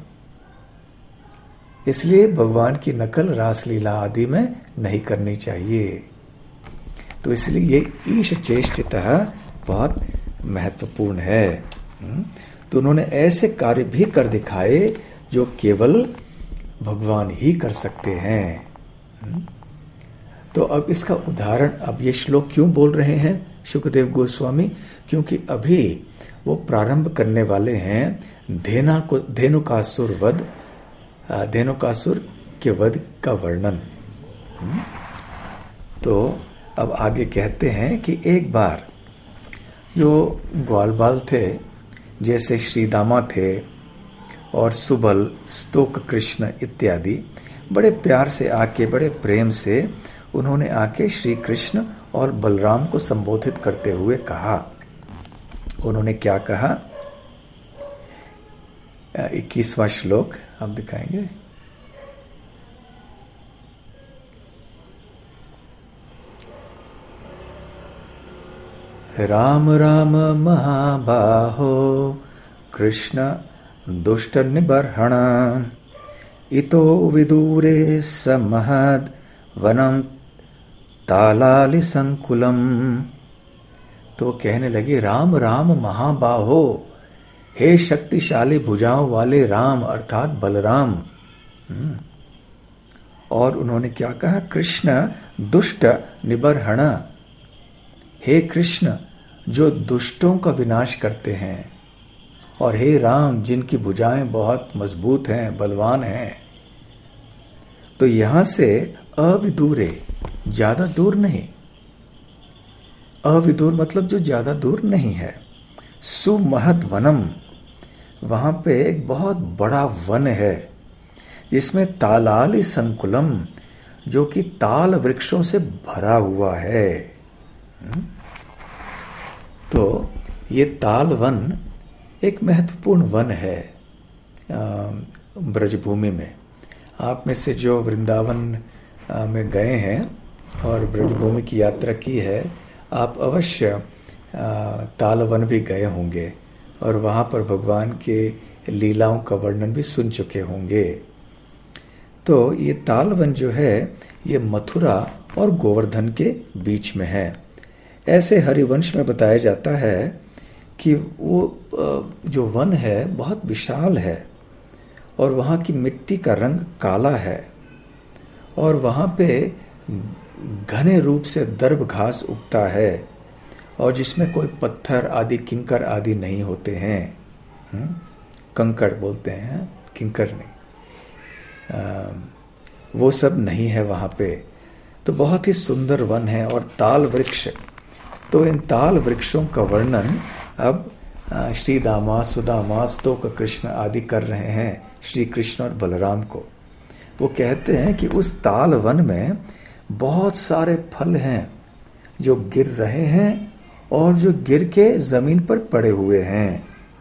इसलिए भगवान की नकल रासलीला आदि में नहीं करनी चाहिए। तो इसलिए ये ईश चेष्टितः बहुत महत्वपूर्ण है। तो उन्होंने ऐसे कार्य भी कर दिखाए जो केवल भगवान ही कर सकते हैं। तो अब इसका उदाहरण, अब ये श्लोक क्यों बोल रहे हैं शुकदेव गोस्वामी? क्योंकि अभी वो प्रारंभ करने वाले हैं धेना को धेनुकासुर वध, धेनुकासुर के वध का वर्णन। तो अब आगे कहते हैं कि एक बार जो ग्वाल बाल थे, जैसे श्रीदामा थे और सुबल, स्तोक कृष्ण इत्यादि, बड़े प्यार से आके, बड़े प्रेम से उन्होंने आके श्री कृष्ण और बलराम को संबोधित करते हुए कहा। उन्होंने क्या कहा? इक्कीसवां श्लोक आप दिखाएंगे। राम राम महाबाहो कृष्ण दुष्ट निबर्हण इतो विदूरे समहद वनम तालालि संकुलम। तो कहने लगे, राम राम महाबाहो, हे शक्तिशाली भुजाओं वाले राम अर्थात बलराम। और उन्होंने क्या कहा? कृष्ण दुष्ट निबर्हण, हे कृष्ण जो दुष्टों का विनाश करते हैं, और हे राम जिनकी भुजाएं बहुत मजबूत हैं, बलवान हैं। तो यहां से अविदूरे, ज्यादा दूर नहीं, अविदूर मतलब जो ज्यादा दूर नहीं है। सुमहत वनम, वहां पे एक बहुत बड़ा वन है जिसमें तालालि संकुलम, जो कि ताल वृक्षों से भरा हुआ है। तो ये ताल वन एक महत्वपूर्ण वन है ब्रजभूमि में। आप में से जो वृंदावन में गए हैं और ब्रजभूमि की यात्रा की है, आप अवश्य ताल वन भी गए होंगे और वहाँ पर भगवान के लीलाओं का वर्णन भी सुन चुके होंगे। तो ये ताल वन जो है ये मथुरा और गोवर्धन के बीच में है। ऐसे हरिवंश में बताया जाता है कि वो जो वन है बहुत विशाल है और वहाँ की मिट्टी का रंग काला है और वहां पे घने रूप से दर्भ घास उगता है और जिसमें कोई पत्थर आदि किंकर आदि नहीं होते हैं। हुँ? कंकड़ बोलते हैं, किंकर नहीं। आ, वो सब नहीं है वहां पे। तो बहुत ही सुंदर वन है और ताल वृक्ष। तो इन ताल वृक्षों का वर्णन अब श्री दामा सुदामा स्तोक कृष्ण आदि कर रहे हैं श्री कृष्ण और बलराम को। वो कहते हैं कि उस ताल वन में बहुत सारे फल हैं जो गिर रहे हैं और जो गिर के जमीन पर पड़े हुए हैं,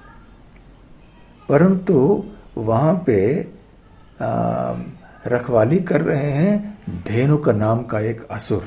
परंतु वहां पे आ, रखवाली कर रहे हैं धेनुक नाम का एक असुर।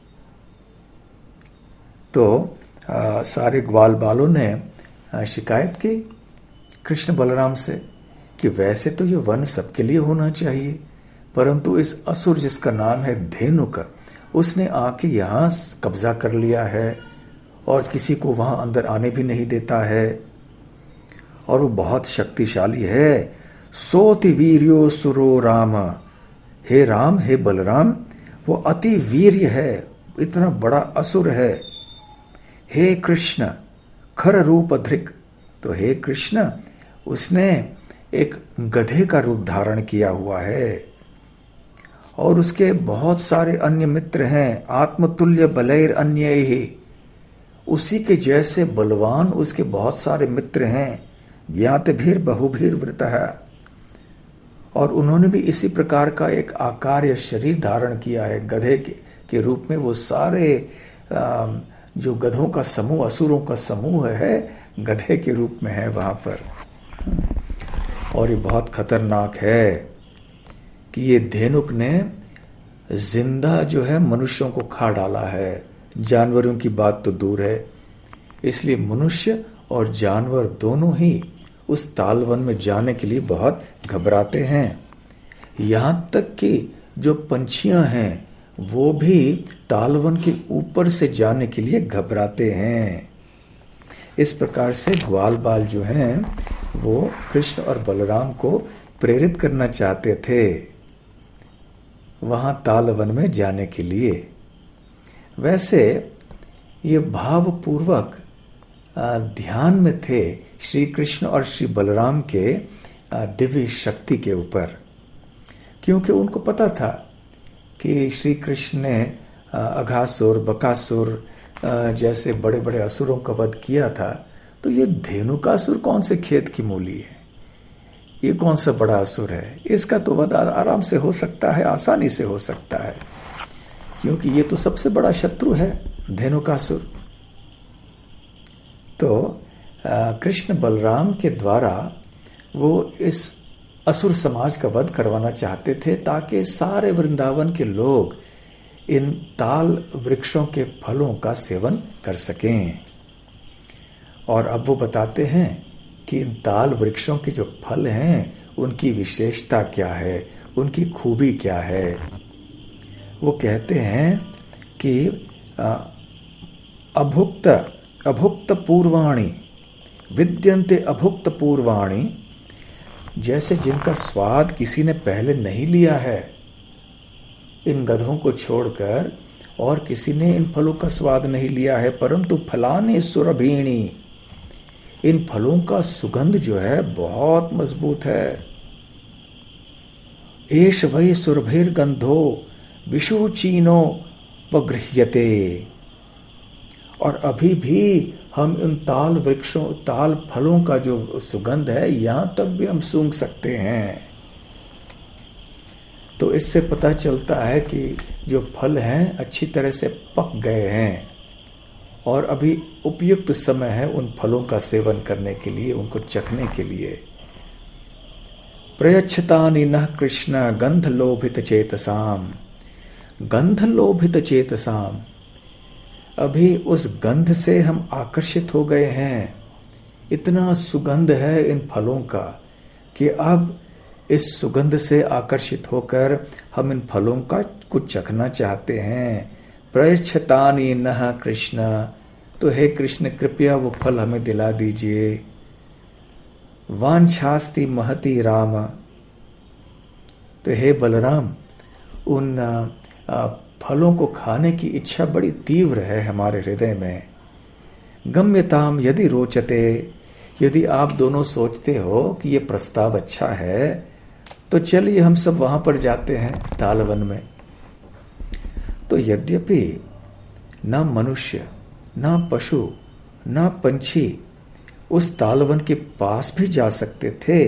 तो आ, सारे ग्वाल बालों ने आ, शिकायत की कृष्ण बलराम से कि वैसे तो ये वन सबके लिए होना चाहिए, परंतु इस असुर जिसका नाम है धेनुक, उसने आके यहाँ कब्जा कर लिया है और किसी को वहां अंदर आने भी नहीं देता है और वो बहुत शक्तिशाली है। सोति वीर्यो सुरो राम, हे राम हे बलराम, वो अति वीर्य है, इतना बड़ा असुर है। हे कृष्ण खर रूप धृक, तो हे कृष्ण उसने एक गधे का रूप धारण किया हुआ है और उसके बहुत सारे अन्य मित्र हैं। आत्मतुल्य बलैर अन्य ही, उसी के जैसे बलवान उसके बहुत सारे मित्र हैं। ज्ञात भीर बहुभीर वृत है, और उन्होंने भी इसी प्रकार का एक आकार या शरीर धारण किया है गधे के, के रूप में। वो सारे आ, जो गधों का समूह, असुरों का समूह है, गधे के रूप में है वहां पर। और ये बहुत खतरनाक है कि ये धेनुक ने जिंदा जो है मनुष्यों को खा डाला है। जानवरों की बात तो दूर है, इसलिए मनुष्य और जानवर दोनों ही उस तालवन में जाने के लिए बहुत घबराते हैं। यहां तक कि जो पंछियां हैं वो भी तालवन के ऊपर से जाने के लिए घबराते हैं। इस प्रकार से ग्वाल बाल जो हैं वो कृष्ण और बलराम को प्रेरित करना चाहते थे वहां तालवन में जाने के लिए। वैसे ये भावपूर्वक ध्यान में थे श्री कृष्ण और श्री बलराम के दिव्य शक्ति के ऊपर, क्योंकि उनको पता था कि श्री कृष्ण ने अघासुर, बकासुर जैसे बड़े बड़े असुरों का वध किया था। तो ये धेनुकासुर कौन से खेत की मूली है, ये कौन सा बड़ा असुर है, इसका तो वध आराम से हो सकता है, आसानी से हो सकता है, क्योंकि ये तो सबसे बड़ा शत्रु है धेनुकासुर। तो कृष्ण बलराम के द्वारा वो इस असुर समाज का वध करवाना चाहते थे ताकि सारे वृंदावन के लोग इन ताल वृक्षों के फलों का सेवन कर सकें। और अब वो बताते हैं कि इन ताल वृक्षों के जो फल हैं उनकी विशेषता क्या है, उनकी खूबी क्या है। वो कहते हैं कि अभुक्त अभुक्त पूर्वाणी विद्यन्ते अभुक्त पूर्वाणी, जैसे जिनका स्वाद किसी ने पहले नहीं लिया है, इन गधों को छोड़कर और किसी ने इन फलों का स्वाद नहीं लिया है, परंतु फलानि सुरभीणी, इन फलों का सुगंध जो है बहुत मजबूत है। एष वै सुरभिर गंधो विषुचीनो वगृह्यते, और अभी भी हम इन ताल वृक्षों, ताल फलों का जो सुगंध है यहां तक भी हम सूंघ सकते हैं। तो इससे पता चलता है कि जो फल हैं अच्छी तरह से पक गए हैं और अभी उपयुक्त समय है उन फलों का सेवन करने के लिए, उनको चखने के लिए। प्रयच्छतानि नः कृष्ण गंध लोभित चेतसाम, गंध लोभित चेतसाम, अभी उस गंध से हम आकर्षित हो गए हैं। इतना सुगंध है इन फलों का कि अब इस सुगंध से आकर्षित होकर हम इन फलों का कुछ चखना चाहते हैं। प्रयच्छतानि नः कृष्ण, तो हे कृष्ण कृपया वो फल हमें दिला दीजिए। वांछास्ति महति राम, तो हे बलराम उन फलों को खाने की इच्छा बड़ी तीव्र है हमारे हृदय में। गम्यताम यदि रोचते, यदि आप दोनों सोचते हो कि ये प्रस्ताव अच्छा है तो चलिए हम सब वहां पर जाते हैं तालवन में। तो यद्यपि ना मनुष्य, ना पशु, ना पंछी उस तालवन के पास भी जा सकते थे,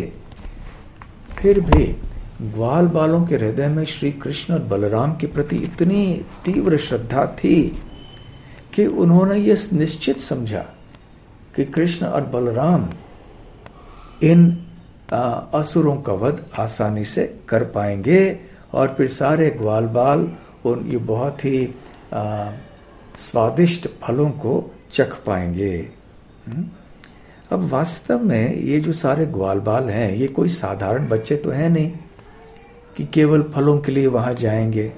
फिर भी ग्वाल बालों के हृदय में श्री कृष्ण और बलराम के प्रति इतनी तीव्र श्रद्धा थी कि उन्होंने ये निश्चित समझा कि कृष्ण और बलराम इन असुरों का वध आसानी से कर पाएंगे और फिर सारे ग्वाल बाल उन ये बहुत ही आ, स्वादिष्ट फलों को चख पाएंगे। अब वास्तव में ये जो सारे ग्वाल बाल हैं ये कोई साधारण बच्चे तो हैं नहीं कि केवल फलों के लिए वहां जाएंगे।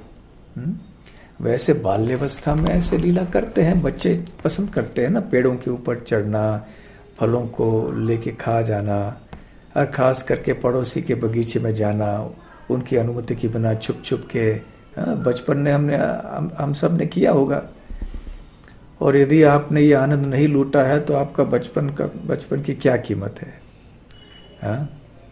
वैसे बाल्यावस्था में ऐसे लीला करते हैं बच्चे, पसंद करते हैं ना पेड़ों के ऊपर चढ़ना, फलों को लेके खा जाना, और खास करके पड़ोसी के बगीचे में जाना उनकी अनुमति के बिना छुप छुप के। बचपन में हमने हम, हम सब ने किया होगा, और यदि आपने ये आनंद नहीं लूटा है तो आपका बचपन का बचपन की क्या कीमत है? हाँ,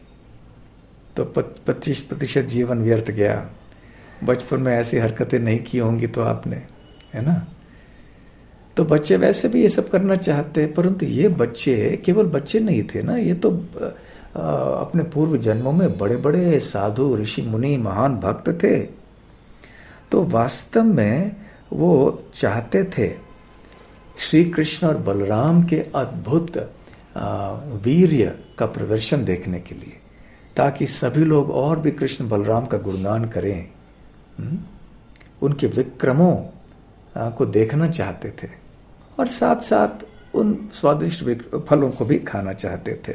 तो पच्चीस प्रतिशत जीवन व्यर्थ गया। बचपन में ऐसी हरकतें नहीं की होंगी तो आपने, है ना। तो बच्चे वैसे भी ये सब करना चाहते हैं, परंतु ये बच्चे केवल बच्चे नहीं थे ना, ये तो आ, अपने पूर्व जन्मों में बड़े बड़े साधु, ऋषि, मुनि, महान भक्त थे। तो वास्तव में वो चाहते थे श्री कृष्ण और बलराम के अद्भुत वीर्य का प्रदर्शन देखने के लिए, ताकि सभी लोग और भी कृष्ण बलराम का गुणगान करें। उनके विक्रमों को देखना चाहते थे और साथ साथ उन स्वादिष्ट फलों को भी खाना चाहते थे।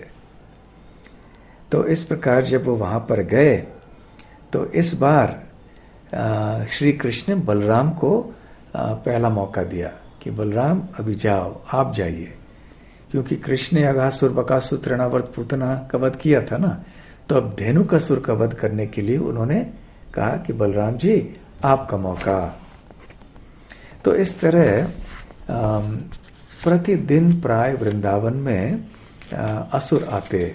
तो इस प्रकार जब वो वहां पर गए तो इस बार श्री कृष्ण ने बलराम को पहला मौका दिया कि बलराम अभी जाओ, आप जाइए, क्योंकि कृष्ण ने अगासुर, बकासुर, तृणावर्त, पूतना का वध किया था ना। तो अब धेनुकासुर का वध करने के लिए उन्होंने कहा कि बलराम जी आपका मौका। तो इस तरह प्रतिदिन प्राय वृंदावन में असुर आते,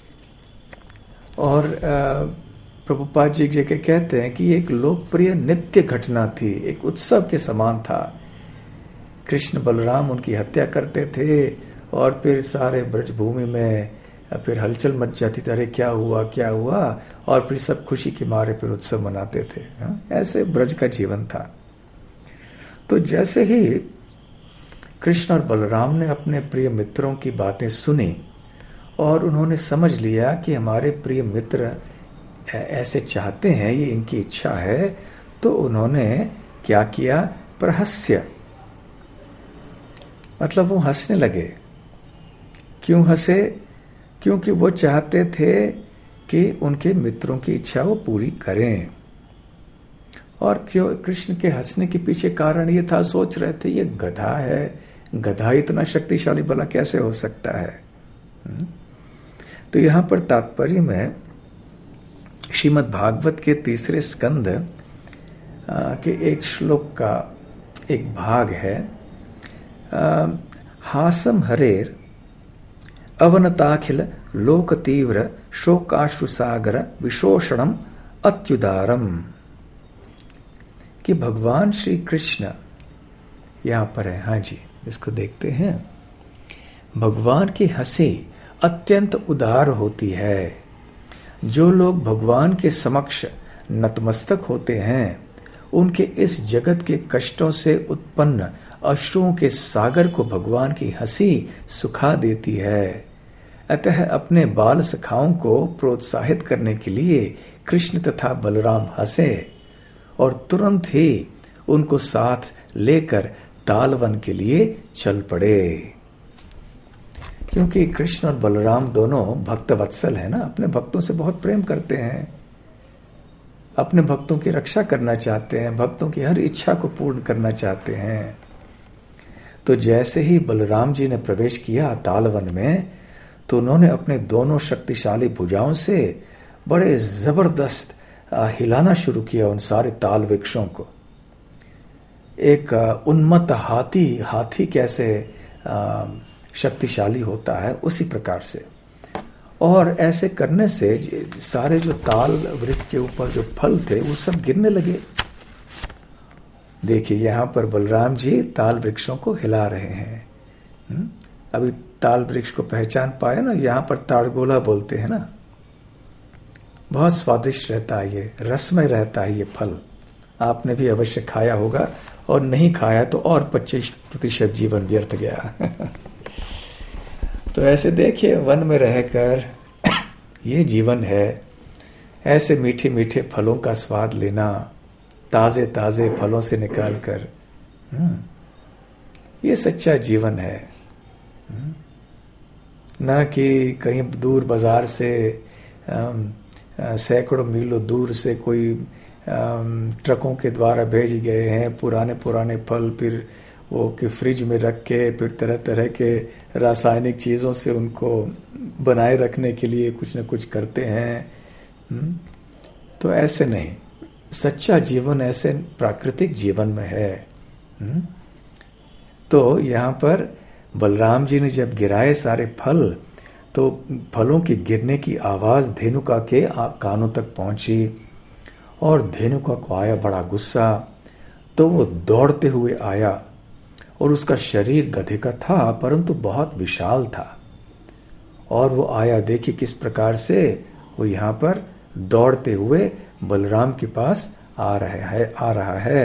और प्रभुपाद जी जगह कहते हैं कि एक लोकप्रिय नित्य घटना थी, एक उत्सव के समान था। कृष्ण बलराम उनकी हत्या करते थे और फिर सारे ब्रजभूमि में फिर हलचल मच जाती थी, अरे क्या हुआ क्या हुआ, और फिर सब खुशी के मारे फिर उत्सव मनाते थे। ऐसे ब्रज का जीवन था। तो जैसे ही कृष्ण और बलराम ने अपने प्रिय मित्रों की बातें सुनी और उन्होंने समझ लिया कि हमारे प्रिय मित्र ऐसे चाहते हैं, ये इनकी इच्छा है, तो उन्होंने क्या किया, प्रहस्य, मतलब वो हंसने लगे। क्यों हंसे? क्योंकि वो चाहते थे कि उनके मित्रों की इच्छा वो पूरी करें। और क्यों कृष्ण के हंसने के पीछे कारण ये था, सोच रहे थे ये गधा है, गधा इतना शक्तिशाली भला कैसे हो सकता है। तो यहां पर तात्पर्य में श्रीमद् भागवत के तीसरे स्कंद के एक श्लोक का एक भाग है, हासम हरेर अवनताखिल लोक तीव्र शोकाश्रु सागर विशोषणम अत्युदारम, कि भगवान श्री कृष्ण यहां पर है। हाँ जी, इसको देखते हैं। भगवान की हंसी अत्यंत उदार होती है। जो लोग भगवान के समक्ष नतमस्तक होते हैं, उनके इस जगत के कष्टों से उत्पन्न अश्रुओं के सागर को भगवान की हंसी सुखा देती है। अतः अपने बाल सखाओं को प्रोत्साहित करने के लिए कृष्ण तथा बलराम हंसे और तुरंत ही उनको साथ लेकर तालवन के लिए चल पड़े। क्योंकि कृष्ण और बलराम दोनों भक्त वत्सल है ना, अपने भक्तों से बहुत प्रेम करते हैं, अपने भक्तों की रक्षा करना चाहते हैं, भक्तों की हर इच्छा को पूर्ण करना चाहते हैं। तो जैसे ही बलराम जी ने प्रवेश किया तालवन में, तो उन्होंने अपने दोनों शक्तिशाली भुजाओं से बड़े जबरदस्त हिलाना शुरू किया उन सारे ताल वृक्षों को। एक उन्मत्त हाथी हाथी कैसे शक्तिशाली होता है, उसी प्रकार से। और ऐसे करने से सारे जो ताल वृक्ष के ऊपर जो फल थे वो सब गिरने लगे। देखिए यहाँ पर बलराम जी ताल वृक्षों को हिला रहे हैं। हुँ? अभी ताल वृक्ष को पहचान पाए ना, यहाँ पर ताड़गोला बोलते हैं ना। बहुत स्वादिष्ट रहता है ये, रसमय रहता है ये फल। आपने भी अवश्य खाया होगा, और नहीं खाया तो और पच्चीस प्रतिशत जीवन व्यर्थ गया। तो ऐसे देखिए, वन में रहकर ये जीवन है, ऐसे मीठे मीठे फलों का स्वाद लेना, ताजे ताजे फलों से निकालकर, ये सच्चा जीवन है। ना कि कहीं दूर बाजार से सैकड़ों मीलों दूर से कोई ट्रकों के द्वारा भेज गए हैं पुराने पुराने फल, फिर वो कि फ्रिज में रख के फिर तरह तरह के रासायनिक चीज़ों से उनको बनाए रखने के लिए कुछ न कुछ करते हैं। तो ऐसे नहीं, सच्चा जीवन ऐसे प्राकृतिक जीवन में है। तो यहाँ पर बलराम जी ने जब गिराए सारे फल, तो फलों की गिरने की आवाज़ धेनुका के कानों तक पहुंची, और धेनुका को आया बड़ा गुस्सा। तो वो दौड़ते हुए आया, और उसका शरीर गधे का था परंतु बहुत विशाल था। और वो आया, देखिए किस प्रकार से वो यहाँ पर दौड़ते हुए बलराम के पास आ रहा है आ रहा है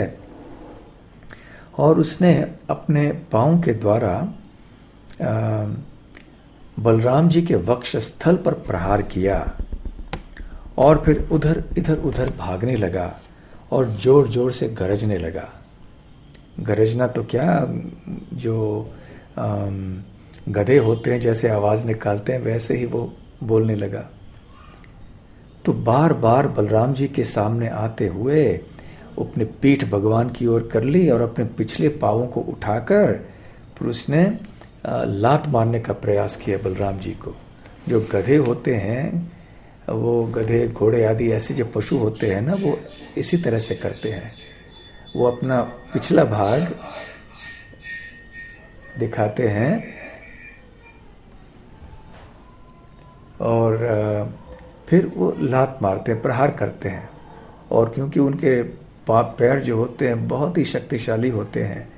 और उसने अपने पांव के द्वारा आ, बलराम जी के वक्षस्थल पर प्रहार किया, और फिर उधर इधर उधर भागने लगा और जोर जोर से गरजने लगा। गरजना तो क्या, जो गधे होते हैं जैसे आवाज़ निकालते हैं वैसे ही वो बोलने लगा। तो बार बार बलराम जी के सामने आते हुए अपने पीठ भगवान की ओर कर ली, और अपने पिछले पाँवों को उठाकर फिर उसने लात मारने का प्रयास किया बलराम जी को। जो गधे होते हैं, वो गधे घोड़े आदि ऐसे जो पशु होते हैं ना, वो इसी तरह से करते हैं। वो अपना पिछला भाग दिखाते हैं और फिर वो लात मारते हैं, प्रहार करते हैं। और क्योंकि उनके पाप पैर जो होते हैं बहुत ही शक्तिशाली होते हैं,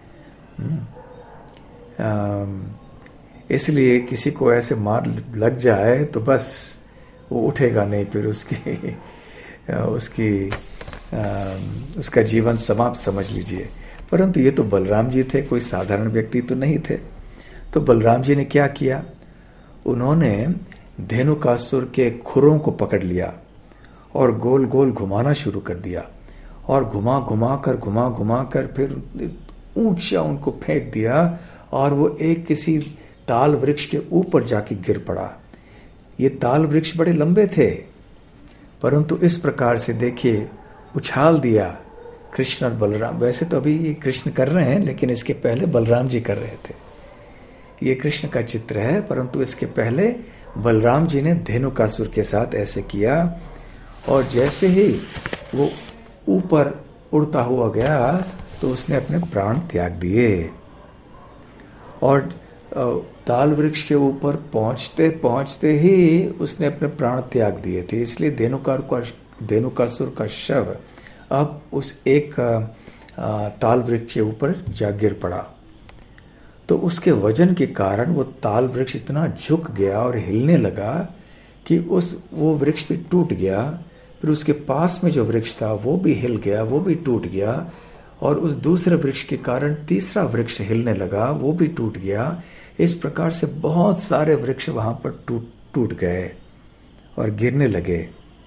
इसलिए किसी को ऐसे मार लग जाए तो बस वो उठेगा नहीं, फिर उसकी उसकी उसका जीवन समाप्त समझ लीजिए। परंतु ये तो बलराम जी थे, कोई साधारण व्यक्ति तो नहीं थे। तो बलराम जी ने क्या किया, उन्होंने धेनुकासुर के खुरों को पकड़ लिया और गोल गोल घुमाना शुरू कर दिया, और घुमा घुमा कर घुमा घुमा कर फिर ऊंचा उनको फेंक दिया, और वो एक किसी ताल वृक्ष के ऊपर जाके गिर पड़ा। ये ताल वृक्ष बड़े लंबे थे, परंतु इस प्रकार से देखिए उछाल दिया कृष्ण और बलराम। वैसे तो अभी ये कृष्ण कर रहे हैं, लेकिन इसके पहले बलराम जी कर रहे थे। ये कृष्ण का चित्र है, परंतु इसके पहले बलराम जी ने धेनुकासुर के साथ ऐसे किया, और जैसे ही वो ऊपर उड़ता हुआ गया तो उसने अपने प्राण त्याग दिए। और ताल वृक्ष के ऊपर पहुंचते पहुंचते ही उसने अपने प्राण त्याग दिए थे। इसलिए धेनुकार का धेनुकासुर का शव अब उस एक ताल वृक्ष के ऊपर जा गिर पड़ा। तो उसके वजन के कारण वो ताल वृक्ष इतना झुक गया और हिलने लगा कि उस वो वृक्ष भी टूट गया। फिर उसके पास में जो वृक्ष था वो भी हिल गया, वो भी टूट गया, और उस दूसरे वृक्ष के कारण तीसरा वृक्ष हिलने लगा, वो भी टूट गया। इस प्रकार से बहुत सारे वृक्ष वहां पर टूट टूट गए और गिरने लगे।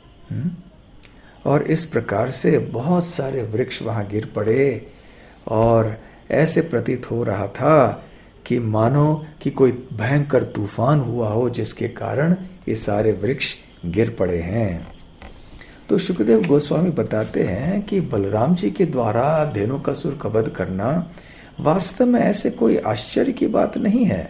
और इस प्रकार से बहुत सारे वृक्ष वहां गिर पड़े, और ऐसे प्रतीत हो रहा था कि मानो कि कोई भयंकर तूफान हुआ हो, जिसके कारण ये सारे वृक्ष गिर पड़े हैं। तो शुकदेव गोस्वामी बताते हैं कि बलराम जी के द्वारा धेनुकासुर का वध करना वास्तव में ऐसे कोई आश्चर्य की बात नहीं है,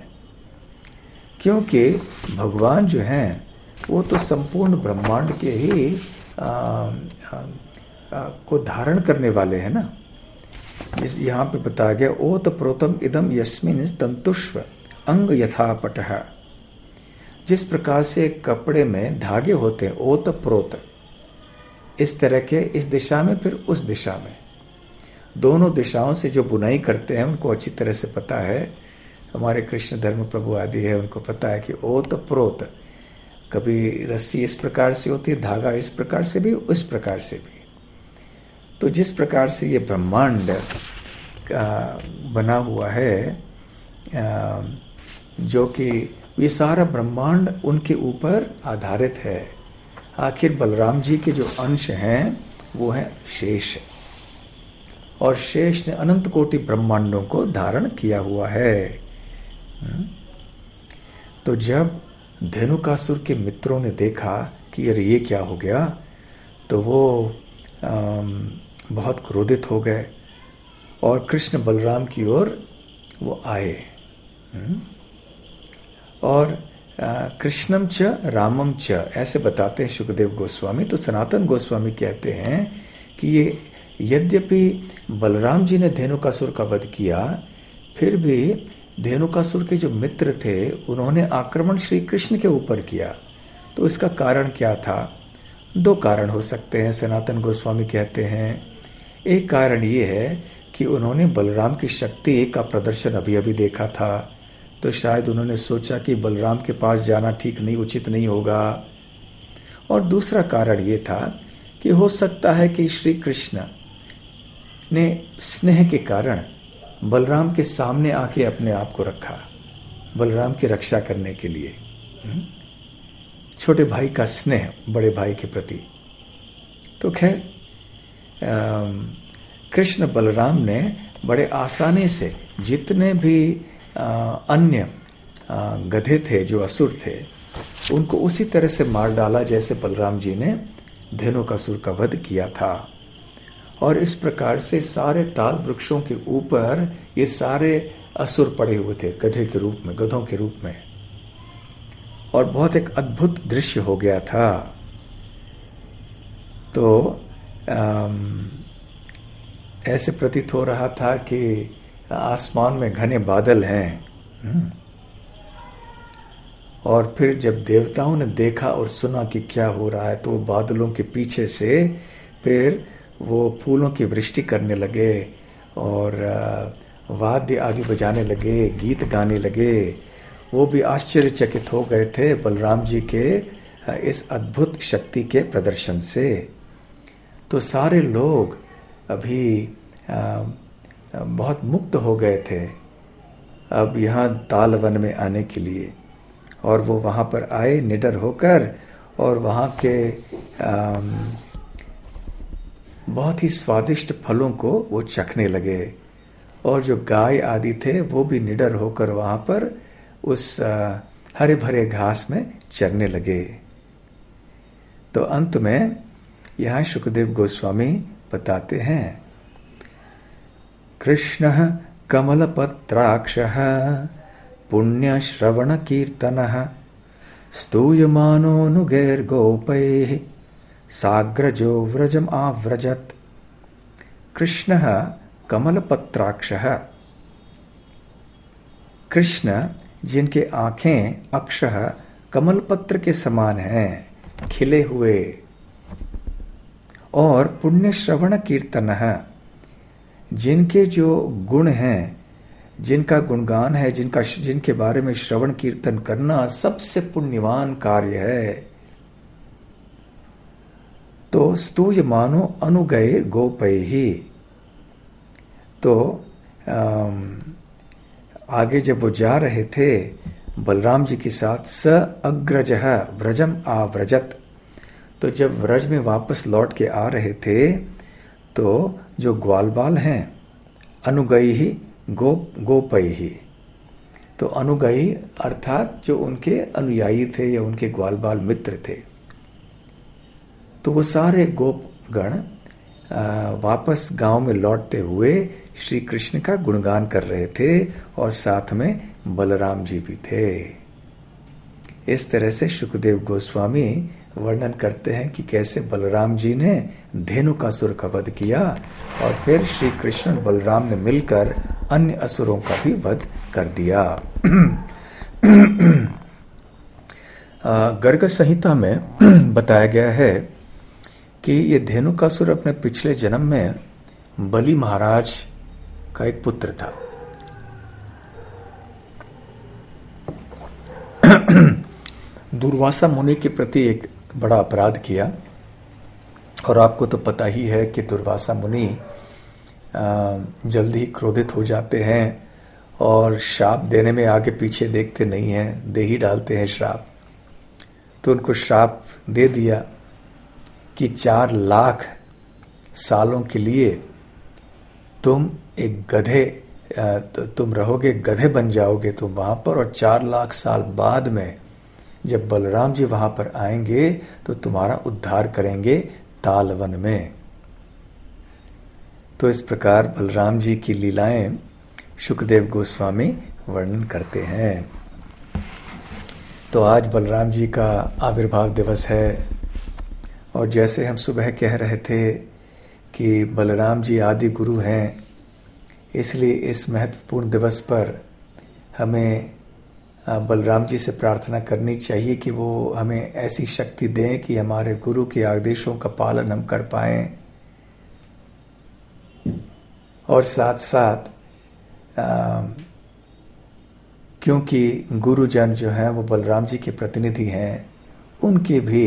क्योंकि भगवान जो हैं वो तो संपूर्ण ब्रह्मांड के ही आ, आ, आ, को धारण करने वाले हैं ना। इस यहाँ पे बताया गया ओत प्रोतम इदम यस्मिन तंतुष्व अंग यथा पटः। जिस प्रकार से कपड़े में धागे होते हैं ओत प्रोत, इस तरह के इस दिशा में फिर उस दिशा में, दोनों दिशाओं से जो बुनाई करते हैं उनको अच्छी तरह से पता है। हमारे कृष्ण धर्म प्रभु आदि है, उनको पता है कि ओत प्रोत, कभी रस्सी इस प्रकार से होती है, धागा इस प्रकार से भी, उस प्रकार से भी। तो जिस प्रकार से ये ब्रह्मांड बना हुआ है, जो कि ये सारा ब्रह्मांड उनके ऊपर आधारित है। आखिर बलराम जी के जो अंश हैं वो हैं शेष, और शेष ने अनंत कोटि ब्रह्मांडों को धारण किया हुआ है। तो जब धेनुकासुर के मित्रों ने देखा कि अरे ये क्या हो गया, तो वो आम, बहुत क्रोधित हो गए और कृष्ण बलराम की ओर वो आए। और कृष्णम च रामम च ऐसे बताते हैं शुकदेव गोस्वामी। तो सनातन गोस्वामी कहते हैं कि ये यद्यपि बलराम जी ने धेनुकासुर का वध किया, फिर भी धेनुकासुर के जो मित्र थे उन्होंने आक्रमण श्री कृष्ण के ऊपर किया। तो इसका कारण क्या था? दो कारण हो सकते हैं, सनातन गोस्वामी कहते हैं। एक कारण ये है कि उन्होंने बलराम की शक्ति का प्रदर्शन अभी अभी देखा था, तो शायद उन्होंने सोचा कि बलराम के पास जाना ठीक नहीं, उचित नहीं होगा। और दूसरा कारण ये था कि हो सकता है कि श्री कृष्ण ने स्नेह के कारण बलराम के सामने आके अपने आप को रखा, बलराम की रक्षा करने के लिए। छोटे भाई का स्नेह बड़े भाई के प्रति। तो खैर कृष्ण बलराम ने बड़े आसानी से जितने भी आ, अन्य आ, गधे थे, जो असुर थे, उनको उसी तरह से मार डाला जैसे बलराम जी ने धेनुकासुर का वध किया था। और इस प्रकार से सारे ताल वृक्षों के ऊपर ये सारे असुर पड़े हुए थे, गधे के रूप में, गधों के रूप में। और बहुत एक अद्भुत दृश्य हो गया था। तो आम, ऐसे प्रतीत हो रहा था कि आसमान में घने बादल हैं। और फिर जब देवताओं ने देखा और सुना कि क्या हो रहा है, तो बादलों के पीछे से फिर वो फूलों की वृष्टि करने लगे और वाद्य आदि बजाने लगे, गीत गाने लगे। वो भी आश्चर्यचकित हो गए थे बलराम जी के इस अद्भुत शक्ति के प्रदर्शन से। तो सारे लोग अभी आ, बहुत मुक्त हो गए थे अब यहाँ तालवन में आने के लिए। और वो वहाँ पर आए निडर होकर, और वहाँ के आ, बहुत ही स्वादिष्ट फलों को वो चखने लगे। और जो गाय आदि थे वो भी निडर होकर वहाँ पर उस हरे भरे घास में चरने लगे। तो अंत में यहाँ शुकदेव गोस्वामी बताते हैं, कृष्णः कमलपत्राक्षः पुण्यश्रवणकीर्तनः स्तूयमानोऽनुगैर्गोपैः साग्रजो व्रजम आव्रजत्। कृष्णः कमलपत्राक्षः, कृष्ण जिनके आंखें अक्षः कमलपत्र के समान हैं, खिले हुए। और पुण्य श्रवण कीर्तनः, जिनके जो गुण हैं, जिनका गुणगान है, जिनका जिनके बारे में श्रवण कीर्तन करना सबसे पुण्यवान कार्य है। तो स्तूयमानो अनुगए गोपैहि। तो आम, आगे जब वो जा रहे थे बलराम जी के साथ, स अग्रजः व्रजम आव्रजत। तो जब व्रज में वापस लौट के आ रहे थे, तो जो ग्वालबाल हैं, अनुगई ही गो गोपई ही। तो अनुगई अर्थात जो उनके अनुयायी थे या उनके ग्वालबाल मित्र थे, तो वो सारे गोपगण वापस गांव में लौटते हुए श्री कृष्ण का गुणगान कर रहे थे, और साथ में बलराम जी भी थे। इस तरह से शुकदेव गोस्वामी वर्णन करते हैं कि कैसे बलराम जी ने धेनुकासुर का वध किया और फिर श्री कृष्ण और बलराम ने मिलकर अन्य असुरों का भी वध कर दिया। गर्ग संहिता में बताया गया है कि ये धेनुकासुर अपने पिछले जन्म में बलि महाराज का एक पुत्र था। दुर्वासा मुनि के प्रति एक बड़ा अपराध किया और आपको तो पता ही है कि दुर्वासा मुनि जल्दी ही क्रोधित हो जाते हैं और श्राप देने में आगे पीछे देखते नहीं हैं, दे ही डालते हैं श्राप। तो उनको श्राप दे दिया कि चार लाख सालों के लिए तुम एक गधे तुम रहोगे, गधे बन जाओगे तुम वहां पर, और चार लाख साल बाद में जब बलराम जी वहां पर आएंगे तो तुम्हारा उद्धार करेंगे तालवन में। तो इस प्रकार बलराम जी की लीलाएं शुकदेव गोस्वामी वर्णन करते हैं। तो आज बलराम जी का आविर्भाव दिवस है और जैसे हम सुबह कह रहे थे कि बलराम जी आदि गुरु हैं, इसलिए इस महत्वपूर्ण दिवस पर हमें बलराम जी से प्रार्थना करनी चाहिए कि वो हमें ऐसी शक्ति दें कि हमारे गुरु के आदेशों का पालन हम कर पाएं और साथ साथ आ, क्योंकि गुरुजन जो हैं वो बलराम जी के प्रतिनिधि हैं, उनके भी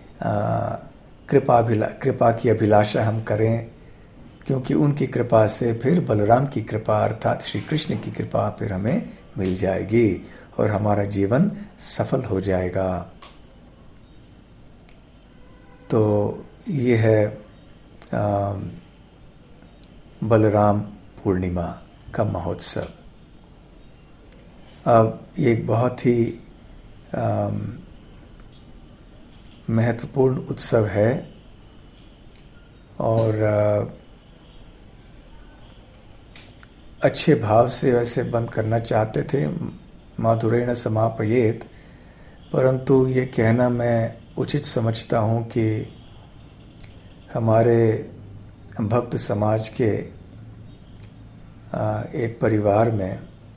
कृपा कृपा की अभिलाषा हम करें, क्योंकि उनकी कृपा से फिर बलराम की कृपा अर्थात श्री कृष्ण की कृपा फिर हमें मिल जाएगी और हमारा जीवन सफल हो जाएगा। तो ये है आ, बलराम पूर्णिमा का महोत्सव। अब एक बहुत ही आ, महत्वपूर्ण उत्सव है और आ, अच्छे भाव से वैसे बंद करना चाहते थे, माधुरेण समापयेत, परंतु ये कहना मैं उचित समझता हूँ कि हमारे भक्त समाज के एक परिवार में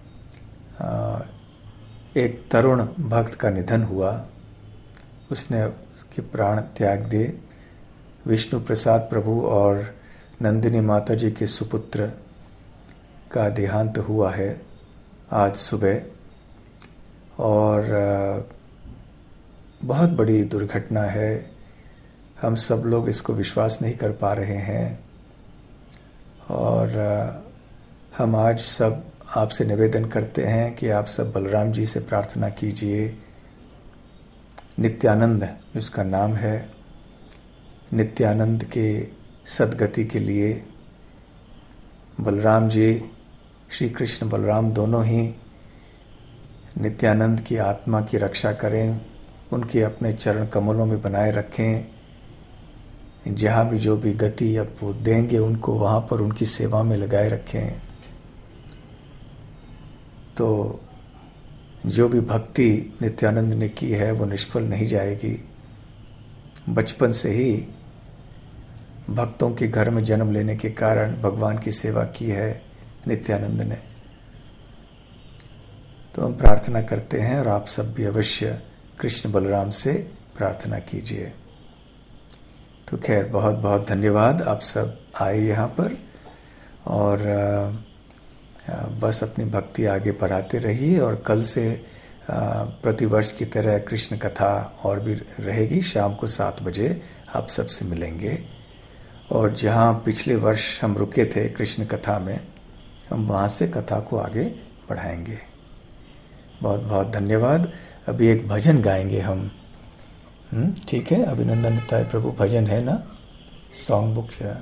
एक तरुण भक्त का निधन हुआ। उसने उसके प्राण त्याग दिए। विष्णु प्रसाद प्रभु और नंदिनी माता जी के सुपुत्र का देहांत हुआ है आज सुबह और बहुत बड़ी दुर्घटना है। हम सब लोग इसको विश्वास नहीं कर पा रहे हैं और हम आज सब आपसे निवेदन करते हैं कि आप सब बलराम जी से प्रार्थना कीजिए। नित्यानंद जिसका नाम है, नित्यानंद के सद्गति के लिए बलराम जी, श्री कृष्ण बलराम दोनों ही नित्यानंद की आत्मा की रक्षा करें, उनके अपने चरण कमलों में बनाए रखें। जहाँ भी जो भी गति अब वो देंगे उनको वहाँ पर उनकी सेवा में लगाए रखें। तो जो भी भक्ति नित्यानंद ने की है वो निष्फल नहीं जाएगी। बचपन से ही भक्तों के घर में जन्म लेने के कारण भगवान की सेवा की है नित्यानंद ने। तो हम प्रार्थना करते हैं और आप सब भी अवश्य कृष्ण बलराम से प्रार्थना कीजिए। तो खैर बहुत बहुत धन्यवाद, आप सब आए यहाँ पर और बस अपनी भक्ति आगे बढ़ाते रहिए। और कल से प्रतिवर्ष की तरह कृष्ण कथा और भी रहेगी, शाम को सात बजे आप सबसे मिलेंगे। और जहाँ पिछले वर्ष हम रुके थे कृष्ण कथा में, हम वहाँ से कथा को आगे बढ़ाएंगे। बहुत बहुत धन्यवाद। अभी एक भजन गाएंगे हम, ठीक है? अभिनंदन निताय प्रभु भजन है ना, सॉन्ग बुक से।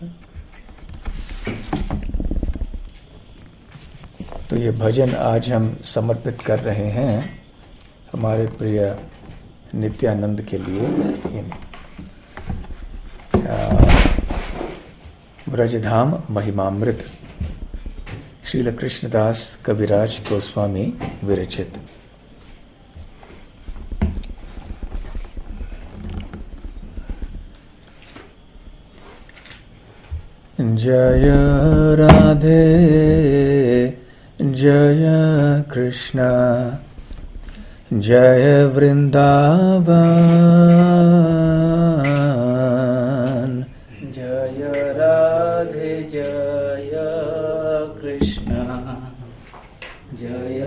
तो ये भजन आज हम समर्पित कर रहे हैं हमारे प्रिय नित्यानंद के लिए। ब्रजधाम महिमामृत श्रील कृष्णदास कविराज गोस्वामी विरचित। जय राधे जय कृष्ण जय वृंदावन जय राधे जय कृष्ण जय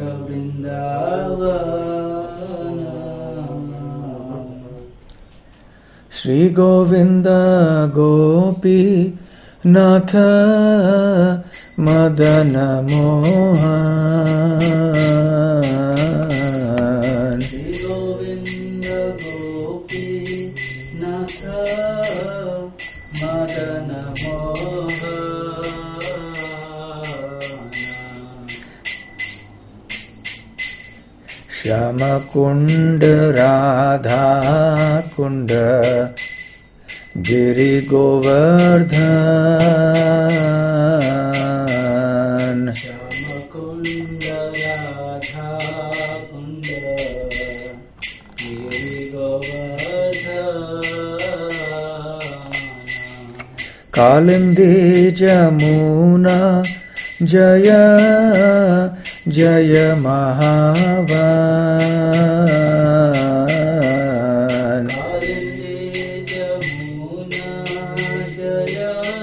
वृंदावन श्री गोविंद गोपी नाथ मदन मोहन श्री गोविंद गोपी नाथ मदन मोहन श्याम कुंड राधा कुंड गिरि गोवर्धन श्याम कुंड राधा कुंड गिरि गोवर्धन कालिंदी जमुना जय जय महावन कालिंदी जमुना जय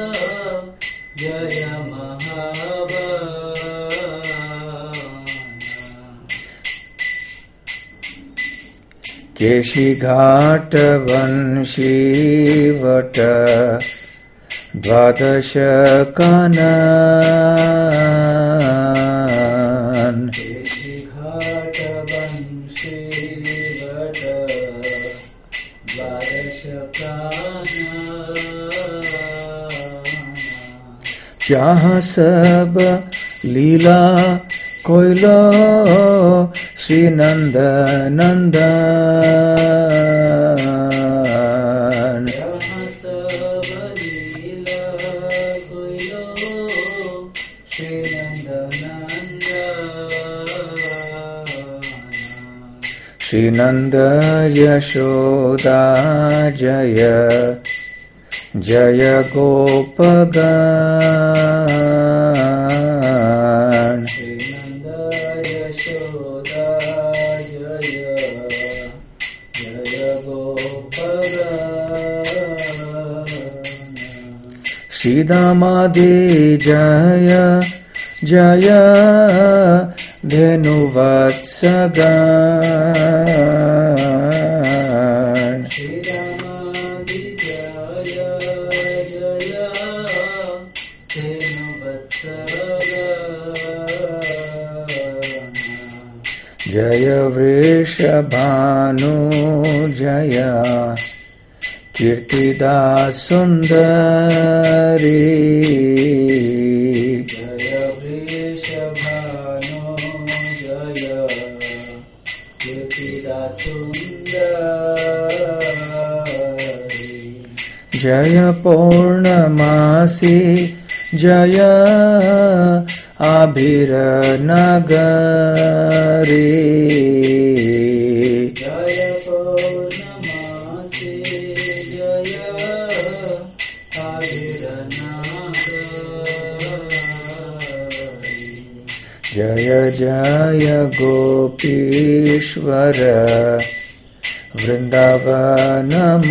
जय महावन केशी घाट वंशी वट द्वादश कानन केशी घाट वंशी वट द्वादश कानन जहाँ सब लीला कोइलो श्री नंद नंदन जहाँ सब लीला कोइलो श्री नंदनंदन श्री नंद यशोदा जय जय गोपगण श्री नंद यशोदा जय जय गोपगण श्री दामादि जय जय धेनुवत्सगण श्री रामादि जय जय धेनुवत्सगण जय वृषभानु जय कीर्तिदा सुंदरी जय वृषभानु जय कीर्तिदा सुंदरी जय पौर्णमासी जय आभिर नगरी जय पौर्णमासी जय आविरनागरी जय जय गोपीश्वर वृंदावन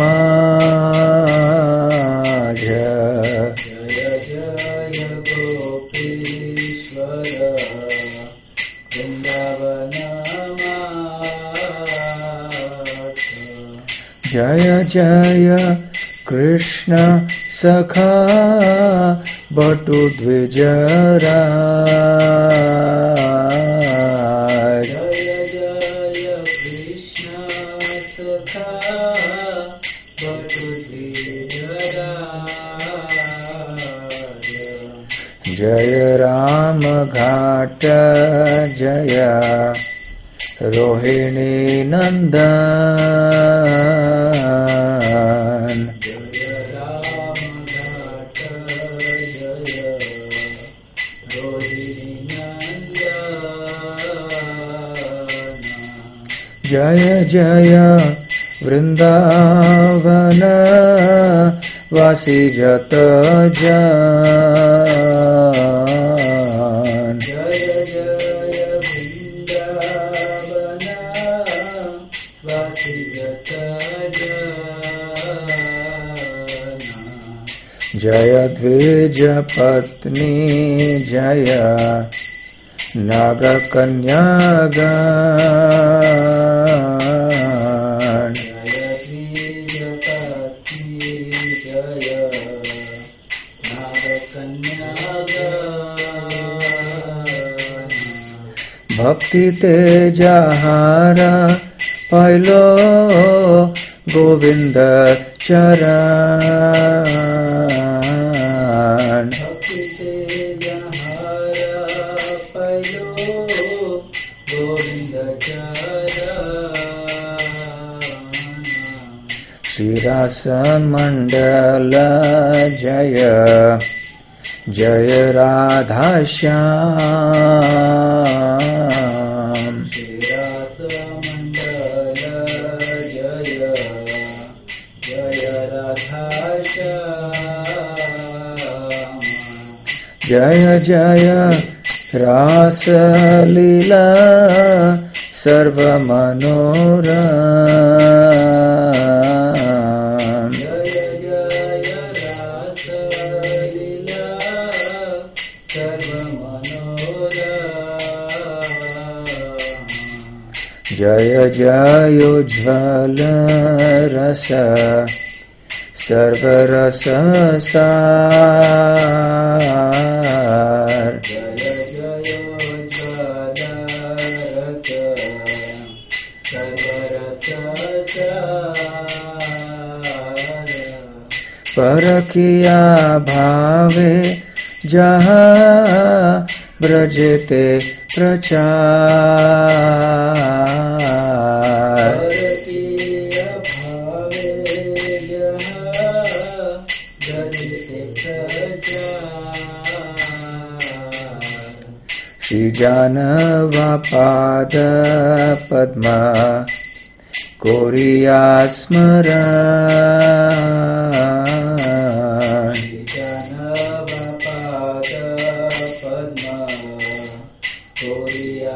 माझ जय जय गोपीश्वर वृंदावनमाथ जय जय कृष्ण सखा बटु द्विजराज जय जय कृष्ण सखा बटुद्विजराज जय राम घाट जय रोहिणी नंदन जय राम घाट जय रोहिणी नंदन जय जय वृंदावन वासी जत जन। जय जय वृंदावन वासी जत जन। जय द्विज पत्नी जय नाग कन्यागण। जय द्विज पत्नी जय नाग कन्यागण। भक्ति तेजहारा पहलो गोविंद चरण। भक्ति तेजहारा पहलो गोविंद चरण। श्रीरासन मंडल जय जय राधा श्याम। श्रीरास मंडल जय जय राधा श्याम। जय जय रास लीला सर्व मनोरम। जय जय रास लीला सर्व मनोरम। जय जय उज्ज्वल रस सर्वरस सार। जय जय ज्वल रस सर्वरस सार। परखिया भावे जहाँ ब्रजते प्रचार। परकीय भावे जहाँ ब्रजते प्रचार। श्री जानवा पाद पद्म कोरिया स्मरण। जनवपाद पद्म कोरिया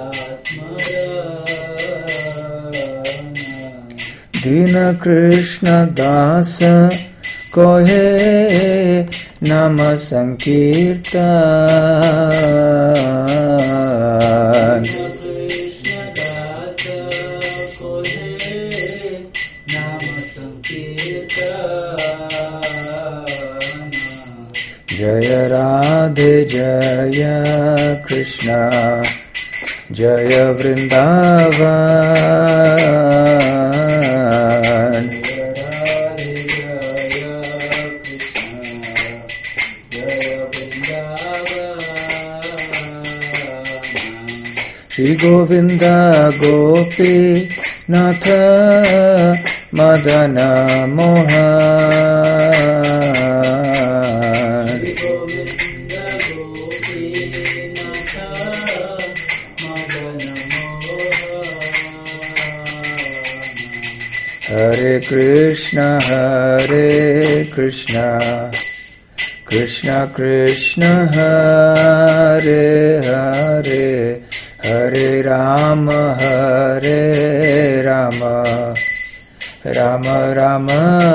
स्मरण। दीन कृष्ण दास कोहे नाम संकीर्तन। कृष्णदास कोहे नाम संकीर्तन। जय राधे जय कृष्ण जय वृंदावन। जय राधे जय कृष्ण जय वृंदावन। श्री गोविंद गोपी नाथ मदन मोहन। गोविंद गोपीनाथ मदन मोहन। हरे कृष्ण हरे कृष्ण कृष्ण कृष्ण हरे हरे हरे राम हरे राम राम राम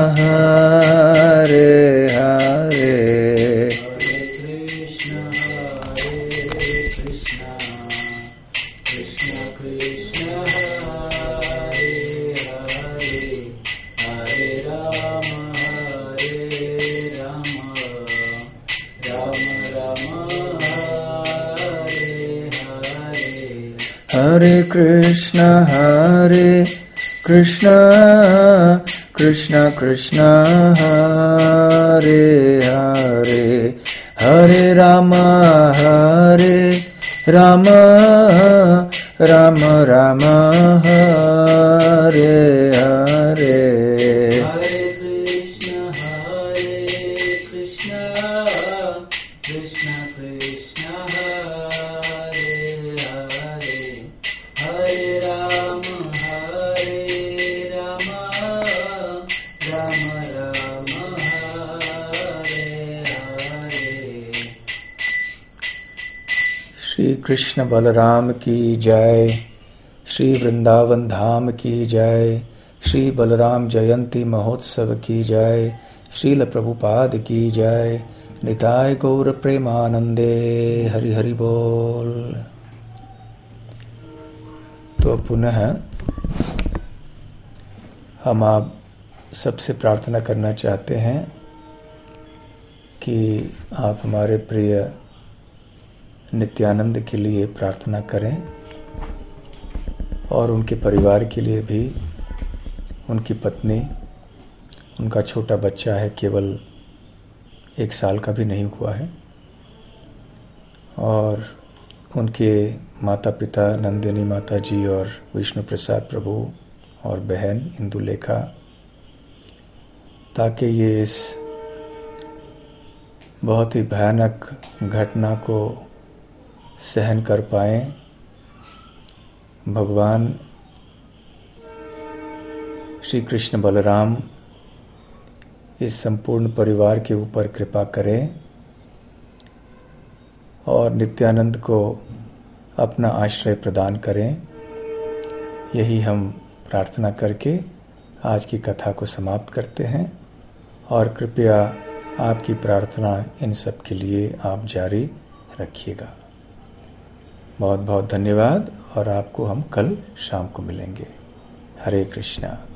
हरे हरे। हरे कृष्ण हरे कृष्ण कृष्ण कृष्ण हरे हरे हरे राम हरे राम राम राम हरे हरे। हरे कृष्ण हरे कृष्ण कृष्ण कृष्ण हरे हरे हरे राम हरे राम राम राम हरे हरे। हरे कृष्ण हरे कृष्ण कृष्ण कृष्ण हरे हरे हरे राम हरे राम कृष्ण बलराम की जय। श्री वृंदावन धाम की जय। श्री बलराम जयंती महोत्सव की जय। श्रील प्रभुपाद की जय। निताय गौर प्रेमानंदे। हरि हरि बोल। तो पुनः हम आप सबसे प्रार्थना करना चाहते हैं कि आप हमारे प्रिय नित्यानंद के लिए प्रार्थना करें और उनके परिवार के लिए भी। उनकी पत्नी, उनका छोटा बच्चा है, केवल एक साल का भी नहीं हुआ है, और उनके माता पिता नंदिनी माता जी और विष्णु प्रसाद प्रभु और बहन इंदुलेखा, ताकि ये इस बहुत ही भयानक घटना को सहन कर पाएं। भगवान श्री कृष्ण बलराम इस संपूर्ण परिवार के ऊपर कृपा करें और नित्यानंद को अपना आश्रय प्रदान करें। यही हम प्रार्थना करके आज की कथा को समाप्त करते हैं, और कृपया आपकी प्रार्थना इन सब के लिए आप जारी रखिएगा। बहुत बहुत धन्यवाद, और आपको हम कल शाम को मिलेंगे। हरे कृष्णा।